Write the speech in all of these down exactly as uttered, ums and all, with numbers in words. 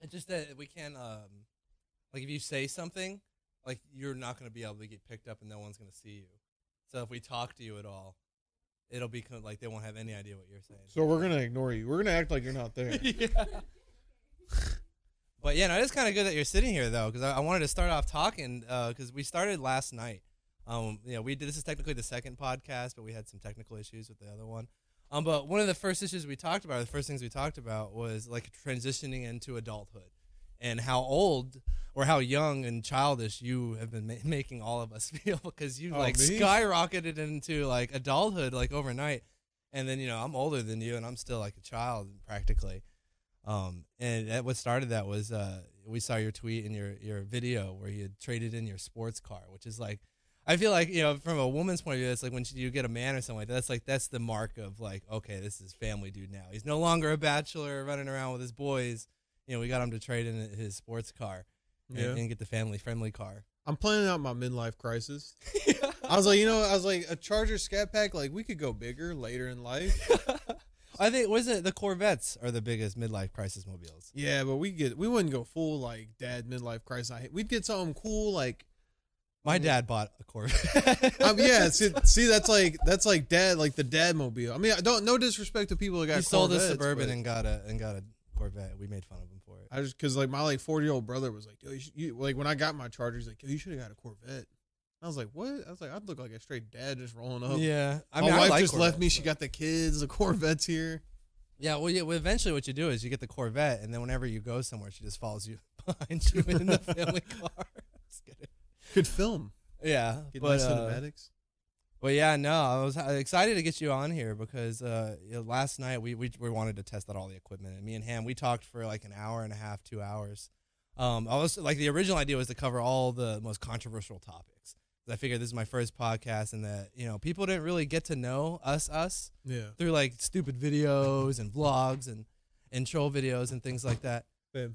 It's just that we can't, um, like, if you say something, like, you're not going to be able to get picked up and no one's going to see you. So if we talk to you at all, it'll be like they won't have any idea what you're saying. So we're going to ignore you. We're going to act like you're not there. Yeah. But, yeah, no, it's kind of good that you're sitting here, though, because I, I wanted to start off talking because uh, we started last night. Um, you know, we did, this is technically the second podcast, but we had some technical issues with the other one. Um, but one of the first issues we talked about, the first things we talked about was like transitioning into adulthood and how old or how young and childish you have been ma- making all of us feel because you Oh, like me? skyrocketed into like adulthood like overnight. And then, you know, I'm older than you and I'm still like a child practically. Um, and that, what started that was uh, we saw your tweet and your, your video where you had traded in your sports car, which is like, I feel like, you know, from a woman's point of view, it's like when you get a man or something like that, that's like, that's the mark of like, okay, this is family dude now. He's no longer a bachelor running around with his boys. You know, we got him to trade in his sports car and, Yeah. and get the family friendly car. I'm planning out my midlife crisis. I was like, you know, I was like, a Charger Scat Pack, like, we could go bigger later in life. I think, was it the Corvettes are the biggest midlife crisis mobiles? Yeah, but we get we wouldn't go full, like, dad midlife crisis. I- We'd get something cool, like, My dad bought a Corvette. um, yeah, see, see, that's like that's like dad, like the dad mobile. I mean, I don't no disrespect to people that got He sold a Corvettes, Suburban but and got a and got a Corvette. We made fun of him for it. I just because like my like forty year old brother was like, yo, you should, you, like when I got my Charger, he's like, yo, you should have got a Corvette. I was like, what? I was like, I'd look like a straight dad just rolling up. Yeah, I my mean, I wife like just left me. Corvettes, She but- got the kids. The Corvette's here. Yeah, well, yeah. Well, eventually, what you do is you get the Corvette, and then whenever you go somewhere, she just follows you behind you in the family car. Just kidding. Good film. Yeah, Get but nice uh, cinematics. but yeah, no, I was uh, excited to get you on here because uh, you know, last night we, we we wanted to test out all the equipment, and me and Ham we talked for like an hour and a half, two hours. Um, I was like the original idea was to cover all the most controversial topics. I figured this is my first podcast, and that you know people didn't really get to know us us. Yeah. Through like stupid videos and vlogs and, and troll videos and things like that. Babe.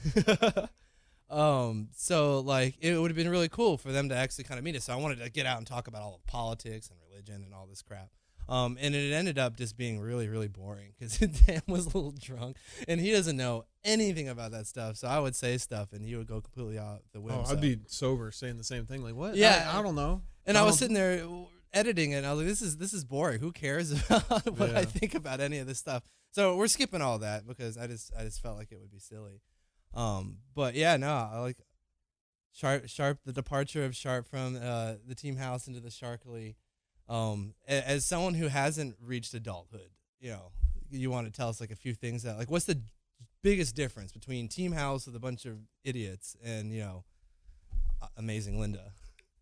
um, so like it would have been really cool for them to actually kind of meet us. So I wanted to get out and talk about all the politics and religion and all this crap. Um, and it ended up just being really, really boring because Dan was a little drunk and he doesn't know anything about that stuff. So I would say stuff and he would go completely out the window. Oh, I'd be sober saying the same thing. Like, what? Yeah. I, I don't know. And I was don't- sitting there editing it, and I was like, "This is this is boring. Who cares about what I Yeah. think about any of this stuff?" So we're skipping all that because I just I just felt like it would be silly. Um, but yeah, no, I like Sharp. Sharp, the departure of Sharp from uh, the team house into the Sharkly. Um, a- as someone who hasn't reached adulthood, you know, you want to tell us like a few things that like what's the biggest difference between Team House with a bunch of idiots and you know, Amazing Linda.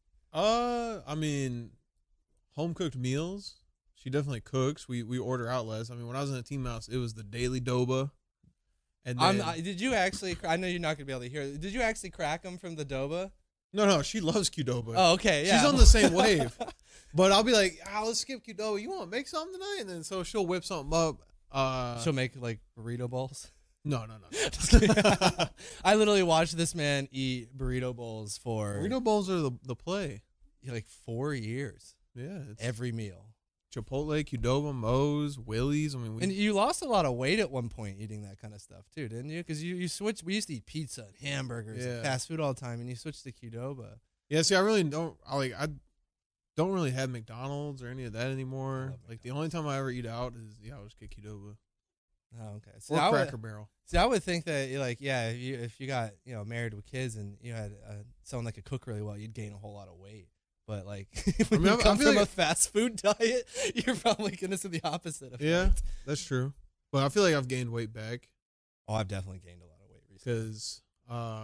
Uh, I mean, home cooked meals. She definitely cooks. We we order out less. I mean, when I was in the team house, it was the daily Doba. And I'm then, not, did you actually? I know you're not gonna be able to hear. Did you actually crack them from the Doba? no, no, she loves Qdoba. Oh, okay, yeah. She's on the same wave. But I'll be like, ah, let's skip Qdoba. You want to make something tonight? And then so she'll whip something up. Uh, She'll make like burrito bowls. no, no, no. Just kidding. I literally watched this man eat burrito bowls for Burrito bowls are the the play. like four years. Yeah, it's Every meal. Chipotle, Qdoba, Moe's, Willie's. I mean, we And you lost a lot of weight at one point eating that kind of stuff too, didn't you? Because you, you switched. We used to eat pizza and hamburgers Yeah. and fast food all the time, and you switched to Qdoba. yeah. See, I really don't. I like I don't really have McDonald's or any of that I anymore. love Like the only time I ever eat out is yeah, I just get Qdoba Oh, okay. So or I would, Cracker Barrel. See, I would think that, like, yeah, if you if you got you know married with kids and you had uh, someone that could cook really well, you'd gain a whole lot of weight. But like, when mean, you I- I come feel from a like- fast food diet, you're probably gonna see the opposite effect. Yeah, that's true. But I feel like I've gained weight back Oh, I've definitely gained a lot of weight recently. because uh,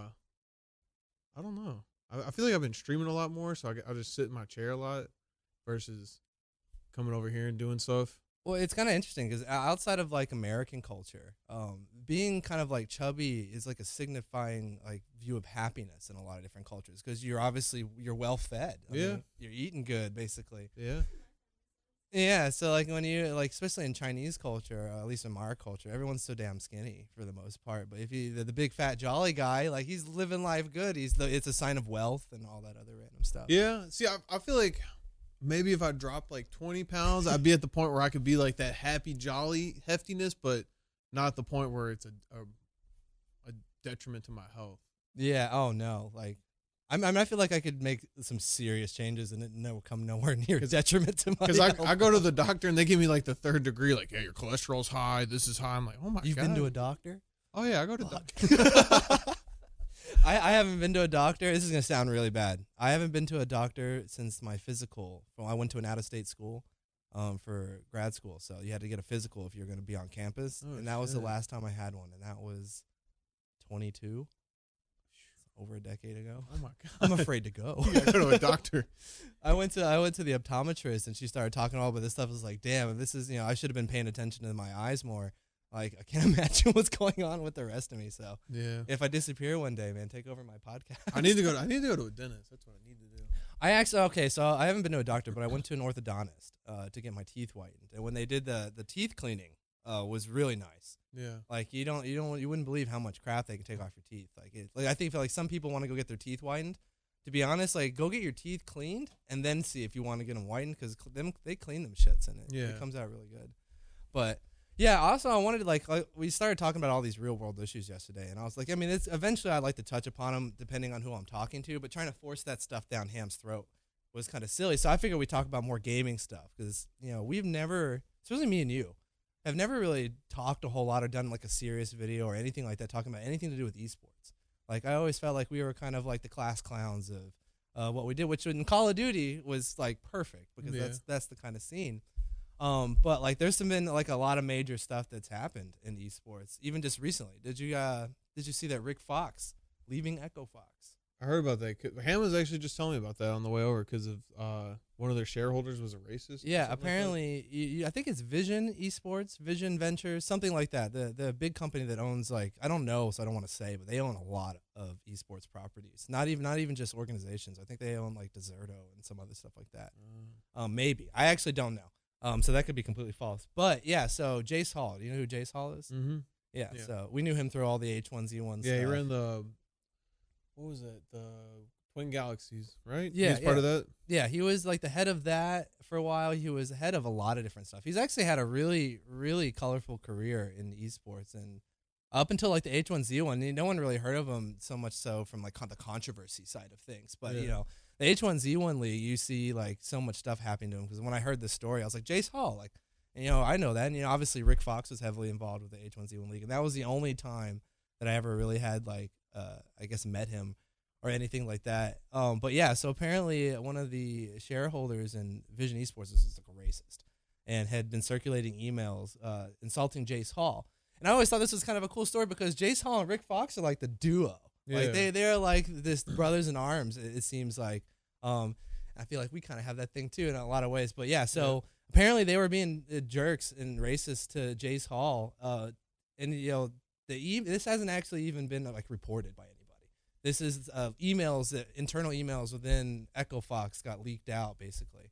I don't know. I, I feel like I've been streaming a lot more, so I, get- I just sit in my chair a lot versus coming over here and doing stuff. Well, it's kind of interesting because outside of like American culture, um, being kind of like chubby is like a signifying like view of happiness in a lot of different cultures because you're obviously you're well fed. I Yeah. mean, you're eating good basically. Yeah. Yeah, so like when you like, especially in Chinese culture, uh, at least in my culture, everyone's so damn skinny for the most part. But if you the, the big fat jolly guy, like he's living life good. He's the it's a sign of wealth and all that other random stuff. Yeah. See, I, I feel like maybe if I dropped like twenty pounds, I'd be at the point where I could be like that happy, jolly heftiness, but not at the point where it's a, a a detriment to my health. Yeah. Oh no. Like, I mean, I feel like I could make some serious changes and it never come nowhere near detriment to my Because health. I, I go to the doctor and they give me like the third degree, like, yeah, your cholesterol's high. This is high. I'm like, oh my You've god. been to a doctor? Oh yeah, I go to Fuck. doctor. I, I haven't been to a doctor. This is gonna sound really bad. I haven't been to a doctor since my physical. Well, I went to an out-of-state school, um, for grad school. So you had to get a physical if you're gonna be on campus, Oh, and that was the shit. last time I had one, and that was twenty-two, over a decade ago. Oh my god. I'm afraid to go. You gotta go to a doctor. I went to I went to the optometrist, and she started talking all about this stuff. I was like, damn, if this is, you know, I should have been paying attention to my eyes more. Like, I can't imagine what's going on with the rest of me. So Yeah. if I disappear one day, man, take over my podcast. I need to go. To, I need to go to a dentist. That's what I need to do. I actually okay, so I haven't been to a doctor, but I went to an orthodontist uh, to get my teeth whitened, and when they did the the teeth cleaning, uh, was really nice. Yeah. Like you don't you don't you wouldn't believe how much crap they can take off your teeth. Like it, like I think like some people want to go get their teeth whitened. To be honest, like go get your teeth cleaned and then see if you want to get them whitened because cl- them they clean them shits and it, Yeah. it comes out really good. But yeah, also I wanted to like, like we started talking about all these real world issues yesterday, and I was like, I mean, it's eventually I'd like to touch upon them depending on who I'm talking to, but trying to force that stuff down Ham's throat was kind of silly. So I figured we talk about more gaming stuff because you know we've never, especially me and you, have never really talked a whole lot or done like a serious video or anything like that talking about anything to do with esports. Like I always felt like we were kind of like the class clowns of uh, what we did, which in Call of Duty was like perfect because Yeah. that's that's the kind of scene. Um, but like there's some been like a lot of major stuff that's happened in esports, even just recently. Did you uh did you see that Rick Fox leaving Echo Fox? I heard about that. 'Cause Ham was actually just telling me about that on the way over because of uh, one of their shareholders was a racist. or Yeah, something like that. apparently, you, you, I think it's Vision Esports, Vision Ventures, something like that. The the big company that owns like I don't know, so I don't want to say, but they own a lot of esports properties. Not even not even just organizations. I think they own like Deserto and some other stuff like that. Uh, Um, maybe I actually don't know. Um, so that could be completely false. But yeah, so Jace Hall, do you know who Jace Hall is? mm-hmm. Yeah, Yeah. so we knew him through all the H one Z one Yeah, stuff. he ran the. What was it? The Twin Galaxies, right? Yeah, he was part yeah. of that. Yeah, he was like the head of that for a while. He was head of a lot of different stuff. He's actually had a really, really colorful career in esports, and up until like the H one Z one, no one really heard of him so much so from like con- the controversy side of things. But you Yeah. know, the H one Z one league, you see like so much stuff happening to him. Because when I heard this story, I was like, Jace Hall, like, and, you know, I know that. And you know, obviously Rick Fox was heavily involved with the H one Z one league, and that was the only time that I ever really had like, uh, I guess, met him or anything like that. Um, but yeah, so apparently one of the shareholders in Vision Esports is just like a racist and had been circulating emails uh, insulting Jace Hall. And I always thought this was kind of a cool story because Jace Hall and Rick Fox are like the duo. Yeah. Like they they're like this brothers in arms. It, it seems like. Um, I feel like we kind of have that thing too in a lot of ways. But yeah, so Yeah. apparently they were being uh, jerks and racist to Jace Hall. Uh, and you know the e- this hasn't actually even been like reported by anybody. This is uh, emails that internal emails within Echo Fox got leaked out basically.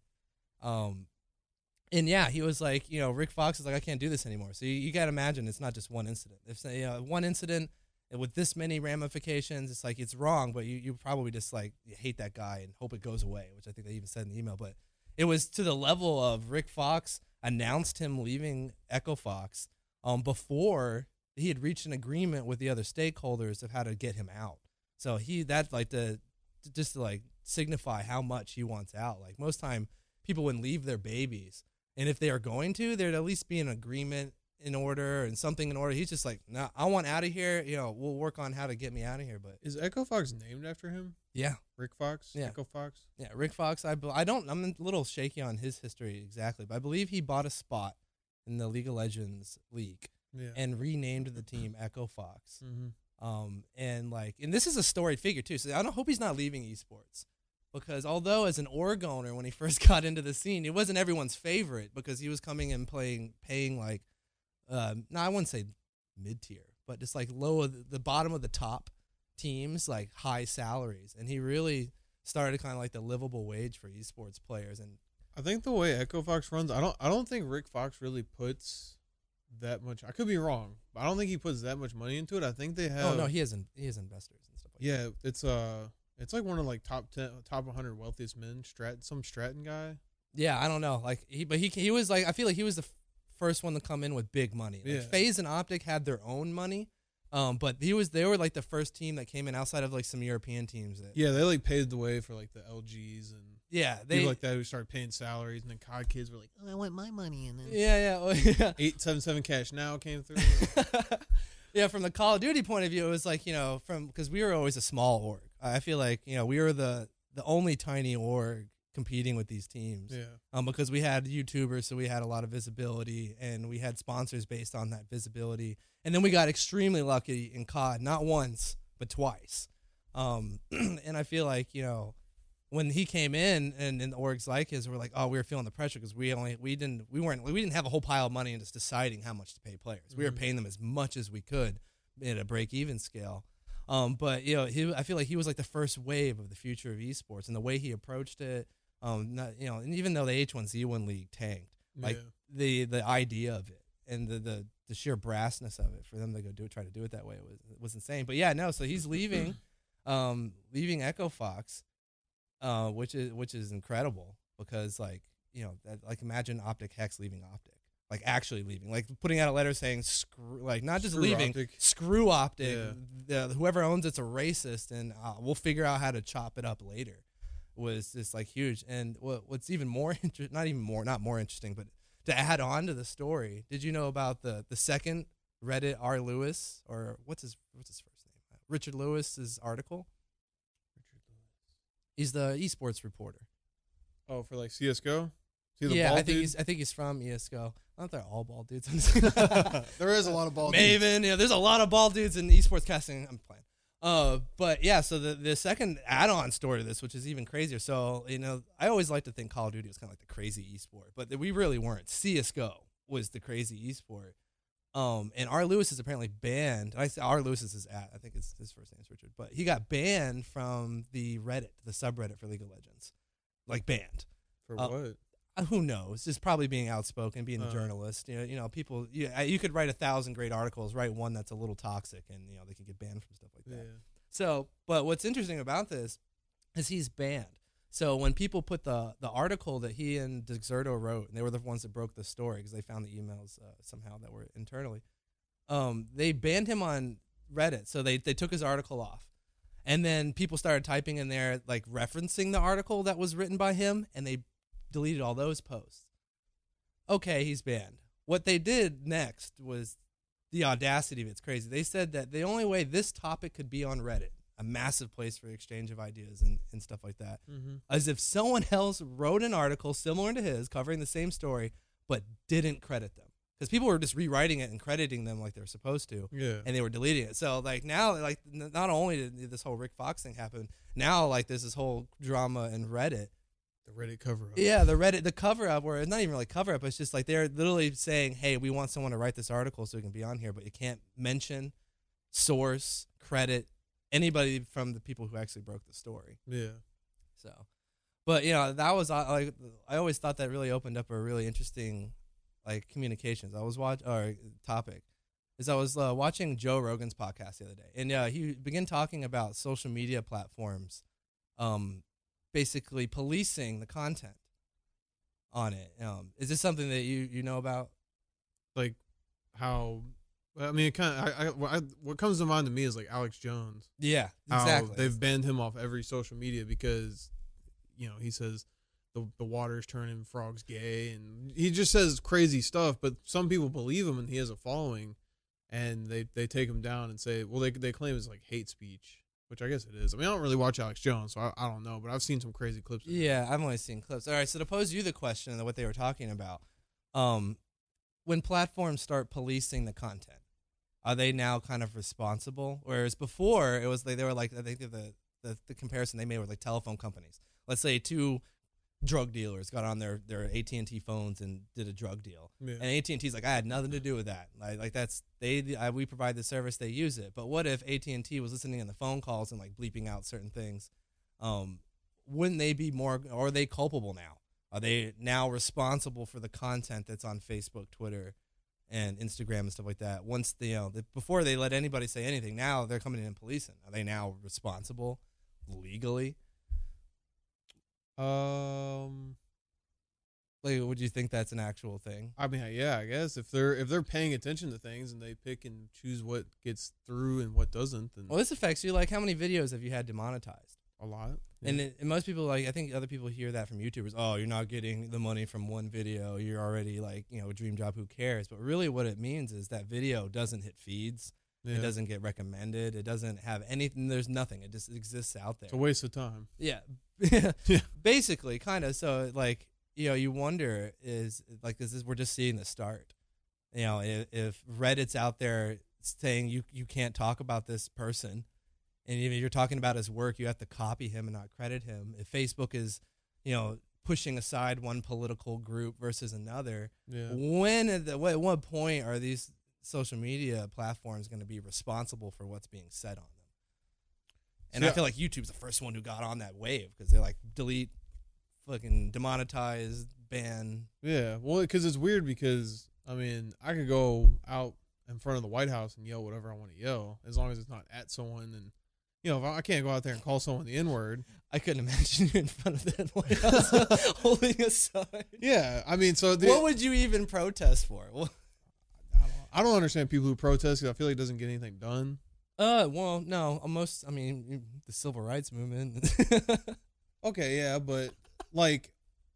Um, and yeah, he was like, you know, Rick Fox is like, I can't do this anymore. So you, you got to imagine it's not just one incident. If you know, one incident with this many ramifications, it's like it's wrong, but you, you probably just like you hate that guy and hope it goes away, which I think they even said in the email. But it was to the level of Rick Fox announced him leaving Echo Fox um, before he had reached an agreement with the other stakeholders of how to get him out. So he that like to just to like signify how much he wants out. Like most time people wouldn't leave their babies, and if they are going to, there'd at least be an agreement in order and something in order. He's just like, no, nah, I want out of here. You know, we'll work on how to get me out of here. But Is Echo Fox named after him? yeah, Rick Fox? Yeah. Echo Fox? yeah, Rick Fox. I be- I don't. I'm a little shaky on his history exactly, but I believe he bought a spot in the League of Legends league Yeah. and renamed the team Echo Fox. mm-hmm. Um, and like, and this is a storied figure too. So I don't hope he's not leaving esports because although as an org owner, when he first got into the scene, it wasn't everyone's favorite because he was coming and playing, paying like, um, no, I wouldn't say mid tier, but just like low of the bottom of the top teams, like high salaries. And he really started kind of like the livable wage for esports players. And I think the way Echo Fox runs, I don't I don't think Rick Fox really puts that much. I could be wrong, but I don't think he puts that much money into it. I think they have. oh no, he has in, he has investors and stuff like that. Yeah, it's uh, it's like one of like top ten, top one hundred wealthiest men. Strat, some Stratton guy. Yeah, I don't know. Like he, but he he was like I feel like he was the f- first one to come in with big money. Like Yeah. FaZe and Optic had their own money, Um, but he was they were like the first team that came in outside of like some European teams. That, Yeah, they like paved the way for like the L Gs and yeah, they people like that who started paying salaries, and then C O D kids were like, "Oh, I want my money." And then yeah, yeah, well, yeah. eight seven seven Cash Now came through. Yeah, from the Call of Duty point of view, it was like, you know, from because we were always a small org. I feel like, you know, we were the the only tiny org competing with these teams. Yeah. Um, because we had YouTubers, so we had a lot of visibility, and we had sponsors based on that visibility. And then we got extremely lucky in C O D, not once but twice. Um, and I feel like, you know, when he came in and in orgs like his, we're like, oh, we were feeling the pressure because we only we didn't we weren't we didn't have a whole pile of money and just deciding how much to pay players. Mm-hmm. We were paying them as much as we could at a break even scale. Um, but you know, he I feel like he was like the first wave of the future of esports, and the way he approached it. Um, not, you know, and even though the H one Z one league tanked, like Yeah. the the idea of it and the, the the sheer brassness of it for them to go do it, try to do it that way was was insane. But yeah, no, so he's leaving, um, leaving Echo Fox, uh, which is which is incredible because like you know that, like imagine Optic Hex leaving Optic, like actually leaving, like putting out a letter saying screw, like not just Screw leaving, Optic. screw Optic. Yeah. The, whoever owns it's a racist, and uh, we'll figure out how to chop it up later. Was just like huge. And what what's even more inter- not even more not more interesting, but to add on to the story, did you know about the the second Reddit R. Lewis, or what's his what's his first name? Richard Lewis's article? Richard Lewis. He's the esports reporter. Oh, for like C S G O? Is he the Yeah, bald I think dude? he's I think he's from E S C O. Not they're all bald dudes. There is a lot of bald dudes. Maven, yeah, there's a lot of bald dudes in esports casting. I'm playing. Uh, but yeah, so the, the second add-on story to this, which is even crazier. So, you know, I always like to think Call of Duty was kind of like the crazy esport, but we really weren't. C S G O was the crazy esport. Um, and R. Lewis is apparently banned. I say R. Lewis is his at. I think it's his first name is Richard, but he got banned from the Reddit, the subreddit for League of Legends, like banned. For Uh, what? Uh, who knows? Just probably being outspoken, being a Uh. journalist. You know, you know, people. You, you could write a thousand great articles, write one that's a little toxic, and you know they could get banned from stuff like that. Yeah. So, but what's interesting about this is he's banned. So when people put the the article that he and Dexerto wrote, and they were the ones that broke the story because they found the emails uh, somehow that were internally, um, they banned him on Reddit. So they they took his article off, and then people started typing in there like referencing the article that was written by him, and they deleted all those posts. Okay, he's banned. What they did next was the audacity of it's crazy. They said that the only way this topic could be on Reddit, a massive place for exchange of ideas and, and stuff like that, Mm-hmm. as if someone else wrote an article similar to his covering the same story but didn't credit them. Because people were just rewriting it and crediting them like they're supposed to, Yeah. and they were deleting it. So like now, like n- not only did this whole Rick Fox thing happen, now like there's this whole drama in Reddit. The Reddit cover up. Yeah, the Reddit, the cover up, where it's not even really cover up. It's just like they're literally saying, "Hey, we want someone to write this article so it can be on here, but you can't mention, source, credit anybody from the people who actually broke the story." Yeah. So, but you know, that was uh, like I always thought that really opened up a really interesting like communications. I was watch or topic is I was uh, watching Joe Rogan's podcast the other day, and uh, he began talking about social media platforms. Um, basically policing the content on it. Um, is this something that you, you know about? Like how, I mean, it kind of, I, I, what I, what comes to mind to me is like Alex Jones. Yeah, How exactly. they've banned him off every social media because, you know, he says the the water's turning frogs gay, and he just says crazy stuff. But some people believe him, and he has a following, and they, they take him down and say, well, they they claim it's like hate speech, which I guess it is. I mean, I don't really watch Alex Jones, so I, I don't know, but I've seen some crazy clips. Of him. Yeah, I've only seen clips. All right, so to pose you the question of what they were talking about, um, when platforms start policing the content, are they now kind of responsible? Whereas before, it was like they were like, I think the, the, the comparison they made were like telephone companies. Let's say two drug dealers got on their, their A T and T phones and did a drug deal. Yeah. And A T and T's like, I had nothing to do with that. Like, like that's, they, I, we provide the service, they use it. But what if A T and T was listening in the phone calls and like bleeping out certain things? Um, wouldn't they be more, or are they culpable now? Are they now responsible for the content that's on Facebook, Twitter, and Instagram and stuff like that? Once the, you know, the, before they let anybody say anything, now they're coming in and policing. Are they now responsible legally? Um, Like, would you think that's an actual thing? I mean, yeah, I guess if they're if they're paying attention to things and they pick and choose what gets through and what doesn't, then Well, this affects you. Like, how many videos have you had demonetized? a lot. Yeah. And, it, and most people, like, I think other people hear that from YouTubers. Oh, you're not getting the money from one video. You're already, like, you know, a dream job. Who cares? But really what it means is that video doesn't hit feeds. Yeah. It doesn't get recommended. It doesn't have anything. There's nothing. It just exists out there. It's a waste of time. Yeah. Yeah. Basically, kind of. So, like, you know, you wonder is, like, this is, we're just seeing the start. You know, if, if Reddit's out there saying you, you can't talk about this person, and even if you're talking about his work, you have to copy him and not credit him. If Facebook is, you know, pushing aside one political group versus another, Yeah. when at, the, at what point are these social media platforms going to be responsible for what's being said on them? And Yeah. I feel like YouTube's the first one who got on that wave because they're like, delete, fucking demonetize, ban. Yeah. Well, because it's weird because, I mean, I could go out in front of the White House and yell whatever I want to yell as long as it's not at someone. And, you know, if I, I can't go out there and call someone the N-word. I couldn't imagine you in front of that White House holding a sign. Yeah. I mean, so. The, What would you even protest for? Well, I don't, I don't understand people who protest because I feel like it doesn't get anything done. Uh, well, no, most, I mean, the civil rights movement. Okay, yeah, but, like.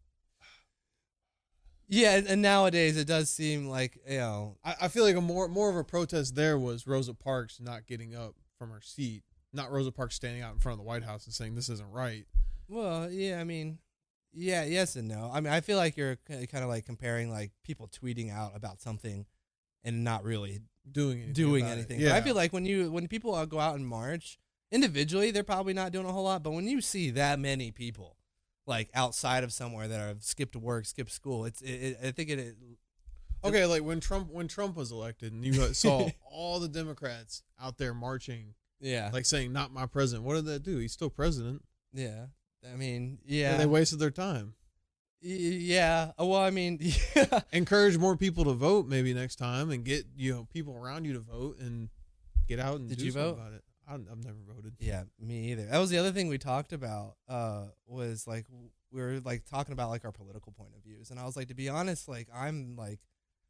Yeah, and nowadays it does seem like, you know. I, I feel like a more more of a protest there was Rosa Parks not getting up from her seat. Not Rosa Parks standing out in front of the White House and saying this isn't right. Well, yeah, I mean, yeah, yes and no. I mean, I feel like you're kind of like comparing like people tweeting out about something and not really Doing anything. doing about anything. It. But Yeah. I feel like when you when people uh, go out and march individually, they're probably not doing a whole lot. But when you see that many people like outside of somewhere that have skipped work, skipped school, it's it, it, I think it, it. Okay, like when Trump when Trump was elected and you saw all the Democrats out there marching, Yeah, like saying "Not my president." What did that do? He's still president. yeah. I mean, Yeah, yeah, they wasted their time. Y- yeah. Oh, well, I mean, yeah. Encourage more people to vote maybe next time and get you know people around you to vote and get out and Did do you something vote? about it. I, I've never voted. Yeah, me either. That was the other thing we talked about. Uh, was like we were like talking about like our political point of views, and I was like, to be honest, like I'm like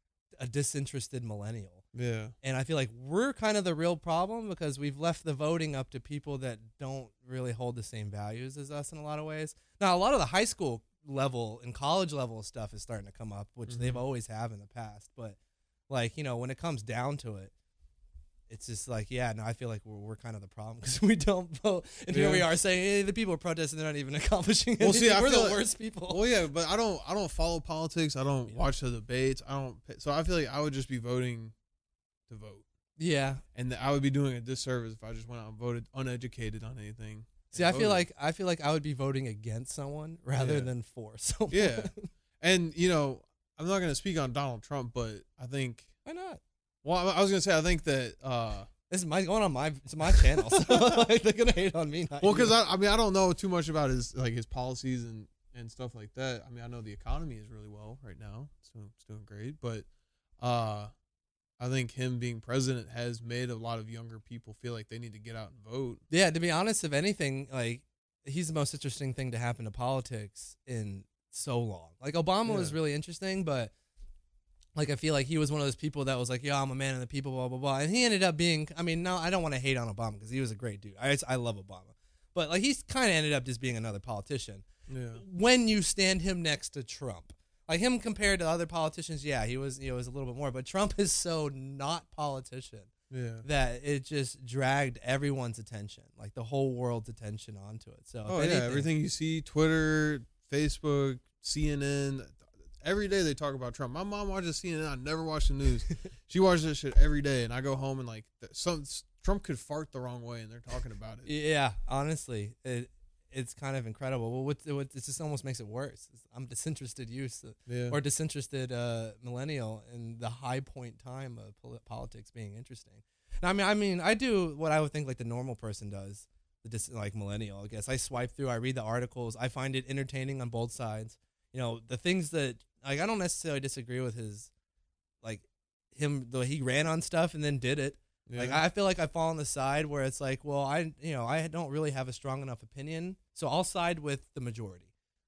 a disinterested millennial, Yeah, and I feel like we're kind of the real problem because we've left the voting up to people that don't really hold the same values as us in a lot of ways. Now, a lot of the high school level and college level stuff is starting to come up, which Mhm. they've always have in the past, but like you know when it comes down to it. It's just like, yeah, no, I feel like we're, we're kind of the problem because we don't vote. And here Yeah. we are saying, hey, the people are protesting, they're not even accomplishing anything. Well, see, I we're feel the like- worst people. Well, yeah, but I don't. I don't follow politics. I don't Yeah. watch the debates. I don't. pay- So I feel like I would just be voting to vote, Yeah. and I would be doing a disservice if I just went out and voted uneducated on anything. See, and I feel voted. like I feel like I would be voting against someone rather Yeah. than for someone. Yeah. And you know, I'm not going to speak on Donald Trump, but I think. Why not? Well, I I was going to say I think that. uh This is my going on my it's my channel, so like, they're gonna hate on me. Not Well, you. because I, I mean I don't know too much about his like his policies and and stuff like that. I mean I know the economy is really well right now. It's doing, it's doing great, but uh, I think him being president has made a lot of younger people feel like they need to get out and vote. yeah, to be honest, if anything, like he's the most interesting thing to happen to politics in so long. Like Obama was Yeah. really interesting, but like I feel like he was one of those people that was like, "Yeah, I'm a man of the people," blah blah blah, and he ended up being. I mean, no, I don't want to hate on Obama because he was a great dude. I I love Obama, but like he's kind of ended up just being another politician. Yeah. When you stand him next to Trump, like him compared to other politicians, yeah, he was he was a little bit more, but Trump is so not politician Yeah. that it just dragged everyone's attention, like the whole world's attention onto it. So if Oh yeah, anything- everything you see, Twitter, Facebook, C N N, every day they talk about Trump. My mom watches C N N. I never watch the news. She watches this shit every day, and I go home and like th- some Trump could fart the wrong way, and they're talking about it. Yeah, honestly, it it's kind of incredible. Well, what, what it just almost makes it worse. I'm disinterested youth Yeah. or disinterested uh, millennial in the high point time of pol- politics being interesting. Now, I mean, I mean, I do what I would think like the normal person does. The dis- like millennial, I guess. I swipe through. I read the articles. I find it entertaining on both sides. You know, the things that like I don't necessarily disagree with his, like him though he ran on stuff and then did it. Yeah. Like I feel like I fall on the side where it's like, well, I you know I don't really have a strong enough opinion, so I'll side with the majority.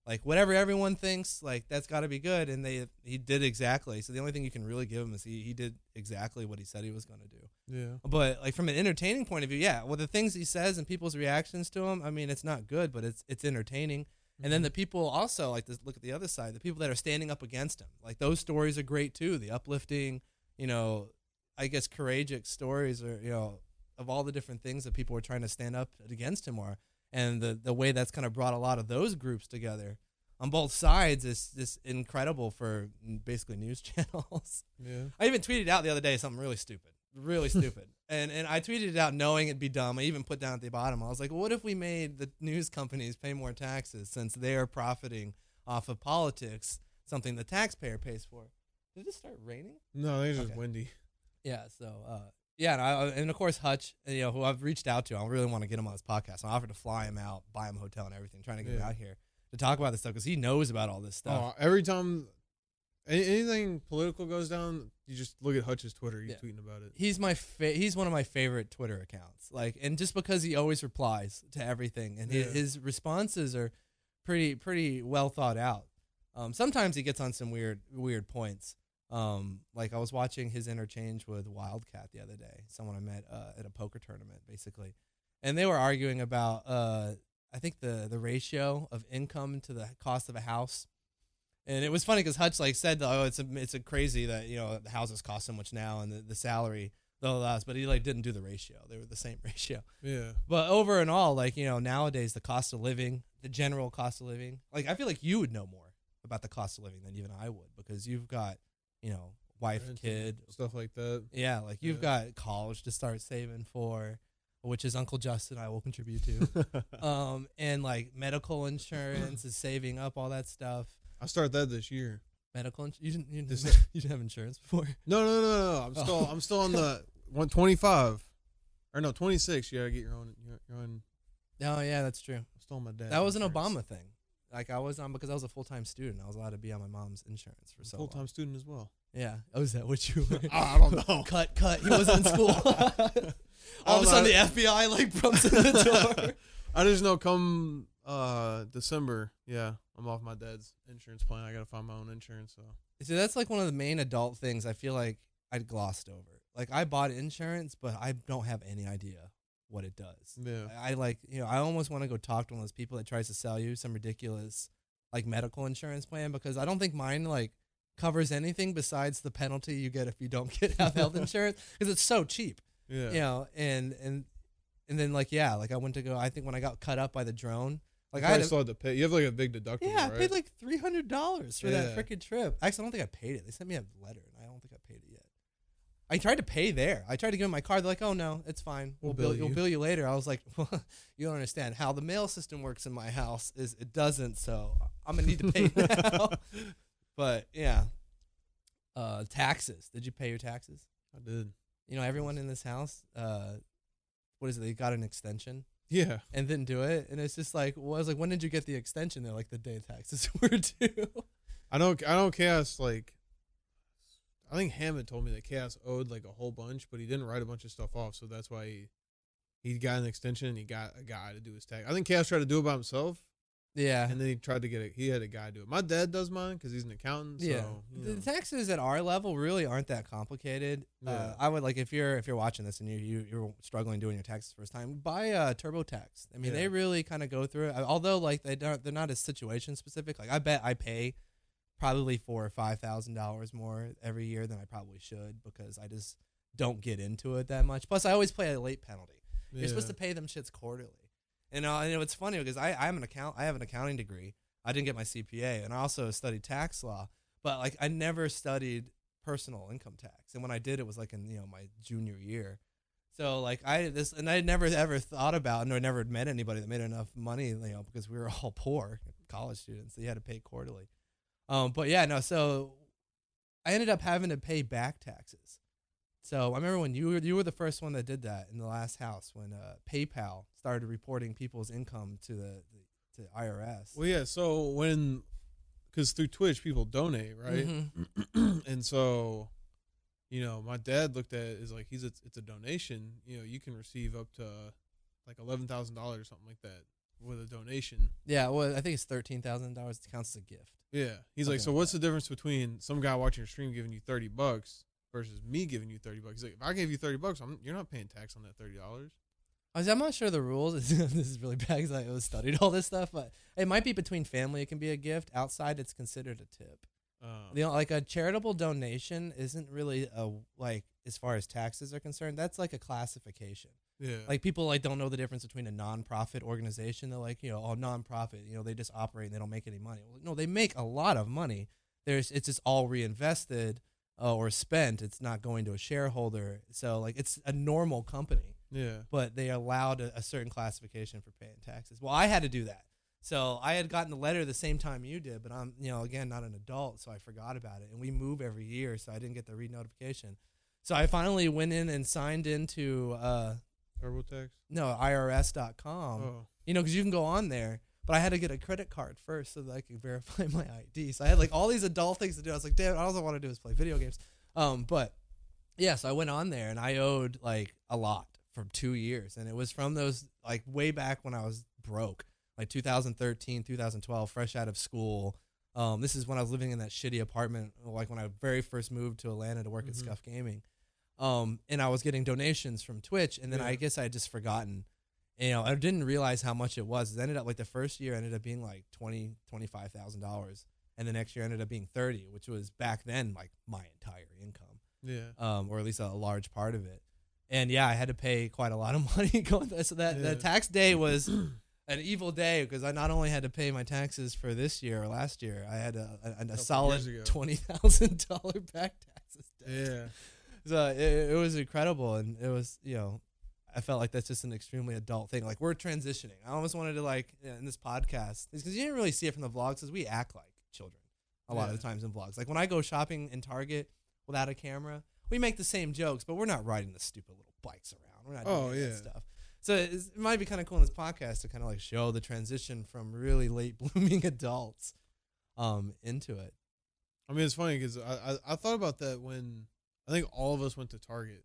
Like whatever everyone thinks, like that's got to be good, and they he did exactly. So the only thing you can really give him is he he did exactly what he said he was going to do. Yeah. But like from an entertaining point of view, yeah, well the things he says and people's reactions to him, I mean, it's not good, but it's it's entertaining. Mm-hmm. And then the people also like to look at the other side, the people that are standing up against him. Like those stories are great too. The uplifting, you know, I guess courageous stories, or you know, of all the different things that people were trying to stand up against him are. And the, the way that's kind of brought a lot of those groups together on both sides is just incredible for basically news channels. Yeah. I even tweeted out the other day something really stupid, really stupid. And and I tweeted it out knowing it'd be dumb. I even put down at the bottom, I was like, well, what if we made the news companies pay more taxes since they are profiting off of politics, something the taxpayer pays for? Did it start raining? No, it's just Okay. windy. Yeah, so... uh Yeah, and, I, and of course Hutch, you know, who I've reached out to, I really want to get him on this podcast. I offered to fly him out, buy him a hotel and everything, trying to get him Yeah. out here to talk about this stuff because he knows about all this stuff. Oh, every time any, anything political goes down, you just look at Hutch's Twitter. He's Yeah. tweeting about it. He's my fa- he's one of my favorite Twitter accounts. Like, and just because he always replies to everything, and Yeah. his, his responses are pretty pretty well thought out. Um, sometimes he gets on some weird weird points. Um, like I was watching his interchange with Wildcat the other day, someone I met uh, at a poker tournament, basically, and they were arguing about uh, I think the the ratio of income to the cost of a house, and it was funny because Hutch like said, oh, it's a, it's a crazy that you know the houses cost so much now and the, the salary they'll allow us, but he like didn't do the ratio; they were the same ratio. Yeah. But over and all, like you know nowadays the cost of living, the general cost of living, like I feel like you would know more about the cost of living than even I would because you've got. You know, wife, Rent, kid, stuff like that. yeah. Like you've Yeah. got college to start saving for, which is Uncle Justin. I will contribute to, um, and like medical insurance is saving up all that stuff. I started that this year. Medical, ins- you didn't, you This- didn't, you didn't have insurance before. No, no, no, no. I'm Oh. still, I'm still on the one twenty-five, or no, twenty-six. You gotta get your own, your, your own. Oh yeah, that's true. I'm still on my dad. That was an Obama thing. Like I was on because I was a full time student. I was allowed to be on my mom's insurance for so Full long. time student as well. Yeah. Oh, is that what you were? I don't know. cut, cut. He was in school. All of a Oh, sudden, no. the F B I like bumps in the door. I just know come uh December, yeah, I'm off my dad's insurance plan. I gotta find my own insurance. So See, that's like one of the main adult things I feel like I'd glossed over. Like I bought insurance, but I don't have any idea what it does. yeah, I, I like, you know, I almost want to go talk to one of those people that tries to sell you some ridiculous like medical insurance plan because I don't think mine like covers anything besides the penalty you get if you don't get have health insurance because it's so cheap. yeah, You know, and and and then like yeah, like I went to go. I think when I got cut up by the drone, like I I had a, still had to pay. You have like a big deductible, yeah, I right? paid like three hundred dollars for that Yeah. freaking trip. Actually, I don't think I paid it. They sent me a letter, and I don't think I paid it yet. I tried to pay there. I tried to give them my card. They're like, "Oh no, it's fine. We'll, We'll bill, bill you. We'll you." bill you later." I was like, well, "You don't understand how the mail system works in my house. Is it doesn't? So I'm gonna need to pay now." But yeah, uh, taxes. Did you pay your taxes? I did. You know, everyone in this house, uh, what is it? They got an extension Yeah, and didn't do it, and it's just like, well, I was like, when did you get the extension? They're like, the day taxes were due. I know. I know. Chaos like. I think Hammond told me that Chaos owed like a whole bunch, but he didn't write a bunch of stuff off, so that's why he he got an extension and he got a guy to do his tax. I think Chaos tried to do it by himself, Yeah, and then he tried to get it. He had a guy do it. My dad does mine because he's an accountant. yeah. So, you The know. taxes at our level really aren't that complicated. Uh, Yeah. I would like if you're if you're watching this and you, you you're struggling doing your taxes first time, buy uh, TurboTax. I mean, Yeah. they really kind of go through it. Although like they don't, they're not as situation specific. Like I bet I pay probably four or five thousand dollars more every year than I probably should because I just don't get into it that much. Plus, I always pay a late penalty. You're supposed to pay them shits quarterly. And uh, you know, it's funny because I I'm an account I have an accounting degree. I didn't get my C P A, and I also studied tax law. But like, I never studied personal income tax, and when I did, it was like in you know my junior year. So like I this, and I never ever thought about, nor never met anybody that made enough money, you know, because we were all poor college students. So you had to pay quarterly. Um, but yeah, no. So I ended up having to pay back taxes. So I remember when you were you were the first one that did that in the last house when uh, PayPal started reporting people's income to the, the to I R S. Well, yeah. So when, because through Twitch people donate, right? Mhm. And so, you know, my dad looked at it as like he's a, it's a donation. You know, you can receive up to like eleven thousand dollars or something like that with a donation. Yeah, well, I think it's thirteen thousand dollars. It counts as a gift. Yeah, he's like, so what's the difference between some guy watching your stream giving you thirty bucks versus me giving you thirty bucks? He's like, if I gave you thirty bucks, I'm, you're not paying tax on that thirty dollars. I was, I'm not sure the rules. This is really bad because I was studied all this stuff, but it might be between family. It can be a gift. Outside, it's considered a tip. Uh, You know, like a charitable donation isn't really a like as far as taxes are concerned. That's like a classification. yeah, Like people like don't know the difference between a nonprofit organization. They're like, you know, oh, nonprofit. You know, they just operate and they don't make any money. Well, no, they make a lot of money. There's it's just all reinvested uh, or spent. It's not going to a shareholder. So like it's a normal company, yeah, but they allowed a, a certain classification for paying taxes. Well, I had to do that. So I had gotten the letter the same time you did, but I'm, you know, again, not an adult, so I forgot about it. And we move every year, so I didn't get the re-notification. So I finally went in and signed into, uh, TurboTax. no, I R S dot com, Oh, you know, because you can go on there. But I had to get a credit card first so that I could verify my I D. So I had like all these adult things to do. I was like, damn, all I want to do is play video games. Um, but yeah, so I went on there and I owed like a lot for two years. And it was from those like way back when I was broke. Like two thousand thirteen, two thousand twelve, fresh out of school. Um, this is when I was living in that shitty apartment, like when I very first moved to Atlanta to work Mhm. at Scuff Gaming. Um, and I was getting donations from Twitch, and then Yeah. I guess I had just forgotten. You know, I didn't realize how much it was. It ended up like the first year ended up being like twenty, twenty-five thousand dollars, and the next year ended up being thirty, which was back then like my entire income, yeah, um, or at least a large part of it. And yeah, I had to pay quite a lot of money going there. So that Yeah. the tax day was an evil day because I not only had to pay my taxes for this year or last year, I had a, a, a years solid ago. twenty thousand dollar back taxes. Debt. yeah. So it, it was incredible, and it was, you know, I felt like that's just an extremely adult thing. Like we're transitioning. I almost wanted to like in this podcast because you didn't really see it from the vlogs because we act like children a lot Yeah. of the times in vlogs. Like when I go shopping in Target without a camera, we make the same jokes, but we're not riding the stupid little bikes around. We're not doing Oh, any of that yeah. stuff. So it's, it might be kind of cool in this podcast to kind of like show the transition from really late blooming adults um, into it. I mean, it's funny because I, I I thought about that when I think all of us went to Target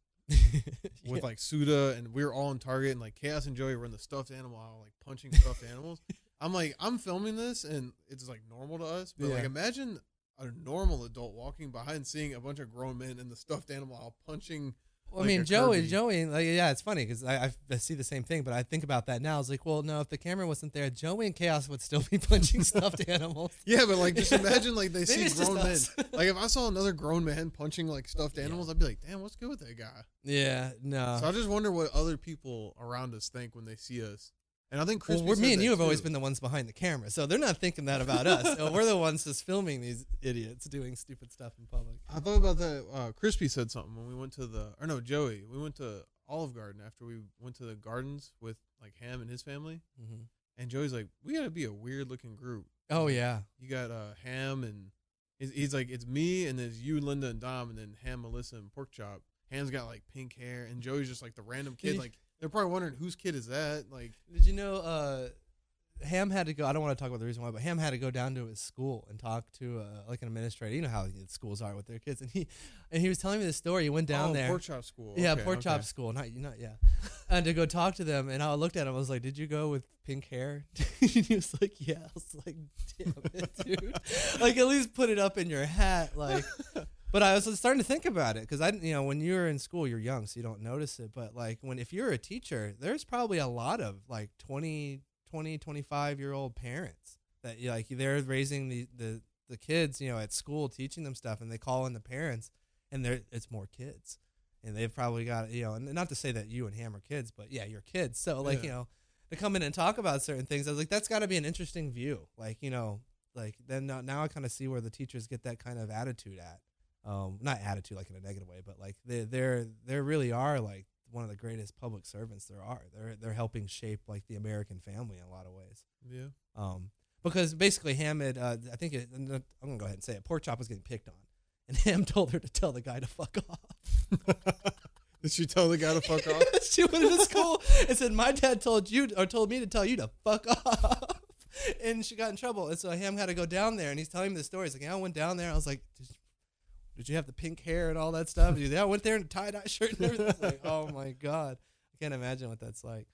with Yeah. like Suda, and we were all in Target, and like Chaos and Joey were in the stuffed animal aisle, like punching stuffed animals. I'm like, I'm filming this, and it's like normal to us, but Yeah. like imagine a normal adult walking behind, seeing a bunch of grown men in the stuffed animal aisle punching. Well, like I mean, a Joey, Kirby. Joey, like, yeah, it's funny because I, I I see the same thing, but I think about that now. I was like, well, no, if the camera wasn't there, Joey and Chaos would still be punching stuffed animals. Yeah, but like just imagine like they Maybe see it's just grown men. us. Like if I saw another grown man punching like stuffed animals, I'd be like, damn, what's good with that guy? Yeah, no. So I just wonder what other people around us think when they see us. And I think Chris, Well, we're, me and you have always been the ones behind the camera, so they're not thinking that about us. So we're the ones just filming these idiots doing stupid stuff in public. I thought about that. Uh, Crispy said something when we went to the, or no, Joey. We went to Olive Garden after we went to the gardens with like Ham and his family. Mm-hmm. And Joey's like, we got to be a weird looking group. Oh yeah, You got uh, Ham and he's, he's like, it's me and there's you, Linda, and Dom, and then Ham, Melissa, and Pork Chop. Ham's got like pink hair, and Joey's just like the random kid. Like they're probably wondering whose kid is that. Like, did you know? Uh, Ham had to go. I don't want to talk about the reason why, but Ham had to go down to his school and talk to uh, like an administrator. You know how schools are with their kids, and he and he was telling me the story. He went down oh, there. Pork Chop school. Yeah, Okay, pork okay. chop school. Not not yeah. And to go talk to them, and I looked at him. I was like, "Did you go with pink hair?" He was like, "Yeah." I was like, "Damn it, dude! Like, at least put it up in your hat." Like, but I was starting to think about it because I, you know, when you're in school, you're young, so you don't notice it. But like, when if you're a teacher, there's probably a lot of like twenty, twenty, twenty-five year old parents that like they're raising the the the kids, you know, at school, teaching them stuff, and they call in the parents, and there it's more kids. And they've probably got, you know, and not to say that you and Ham are kids, but yeah, you're kids. So like, Yeah. you know, to come in and talk about certain things, I was like, that's got to be an interesting view. Like, you know, like then now, now I kind of see where the teachers get that kind of attitude at. Um, not attitude like in a negative way, but like they they're they really are like one of the greatest public servants there are. They're they're helping shape like the American family in a lot of ways. Yeah. Um, because basically Ham had, uh, I think it, I'm gonna go ahead and say it. Pork Chop was getting picked on, and Ham told her to tell the guy to fuck off. Did she tell the guy to fuck off? She went to school and said, "My dad told you or told me to tell you to fuck off," and she got in trouble. And so Ham had to go down there, and he's telling me the story. He's like, "Yeah, I went down there. I was like, did you, did you have the pink hair and all that stuff?" And he's like, "Yeah, I went there in a tie dye shirt and everything." I was like, oh my god, I can't imagine what that's like.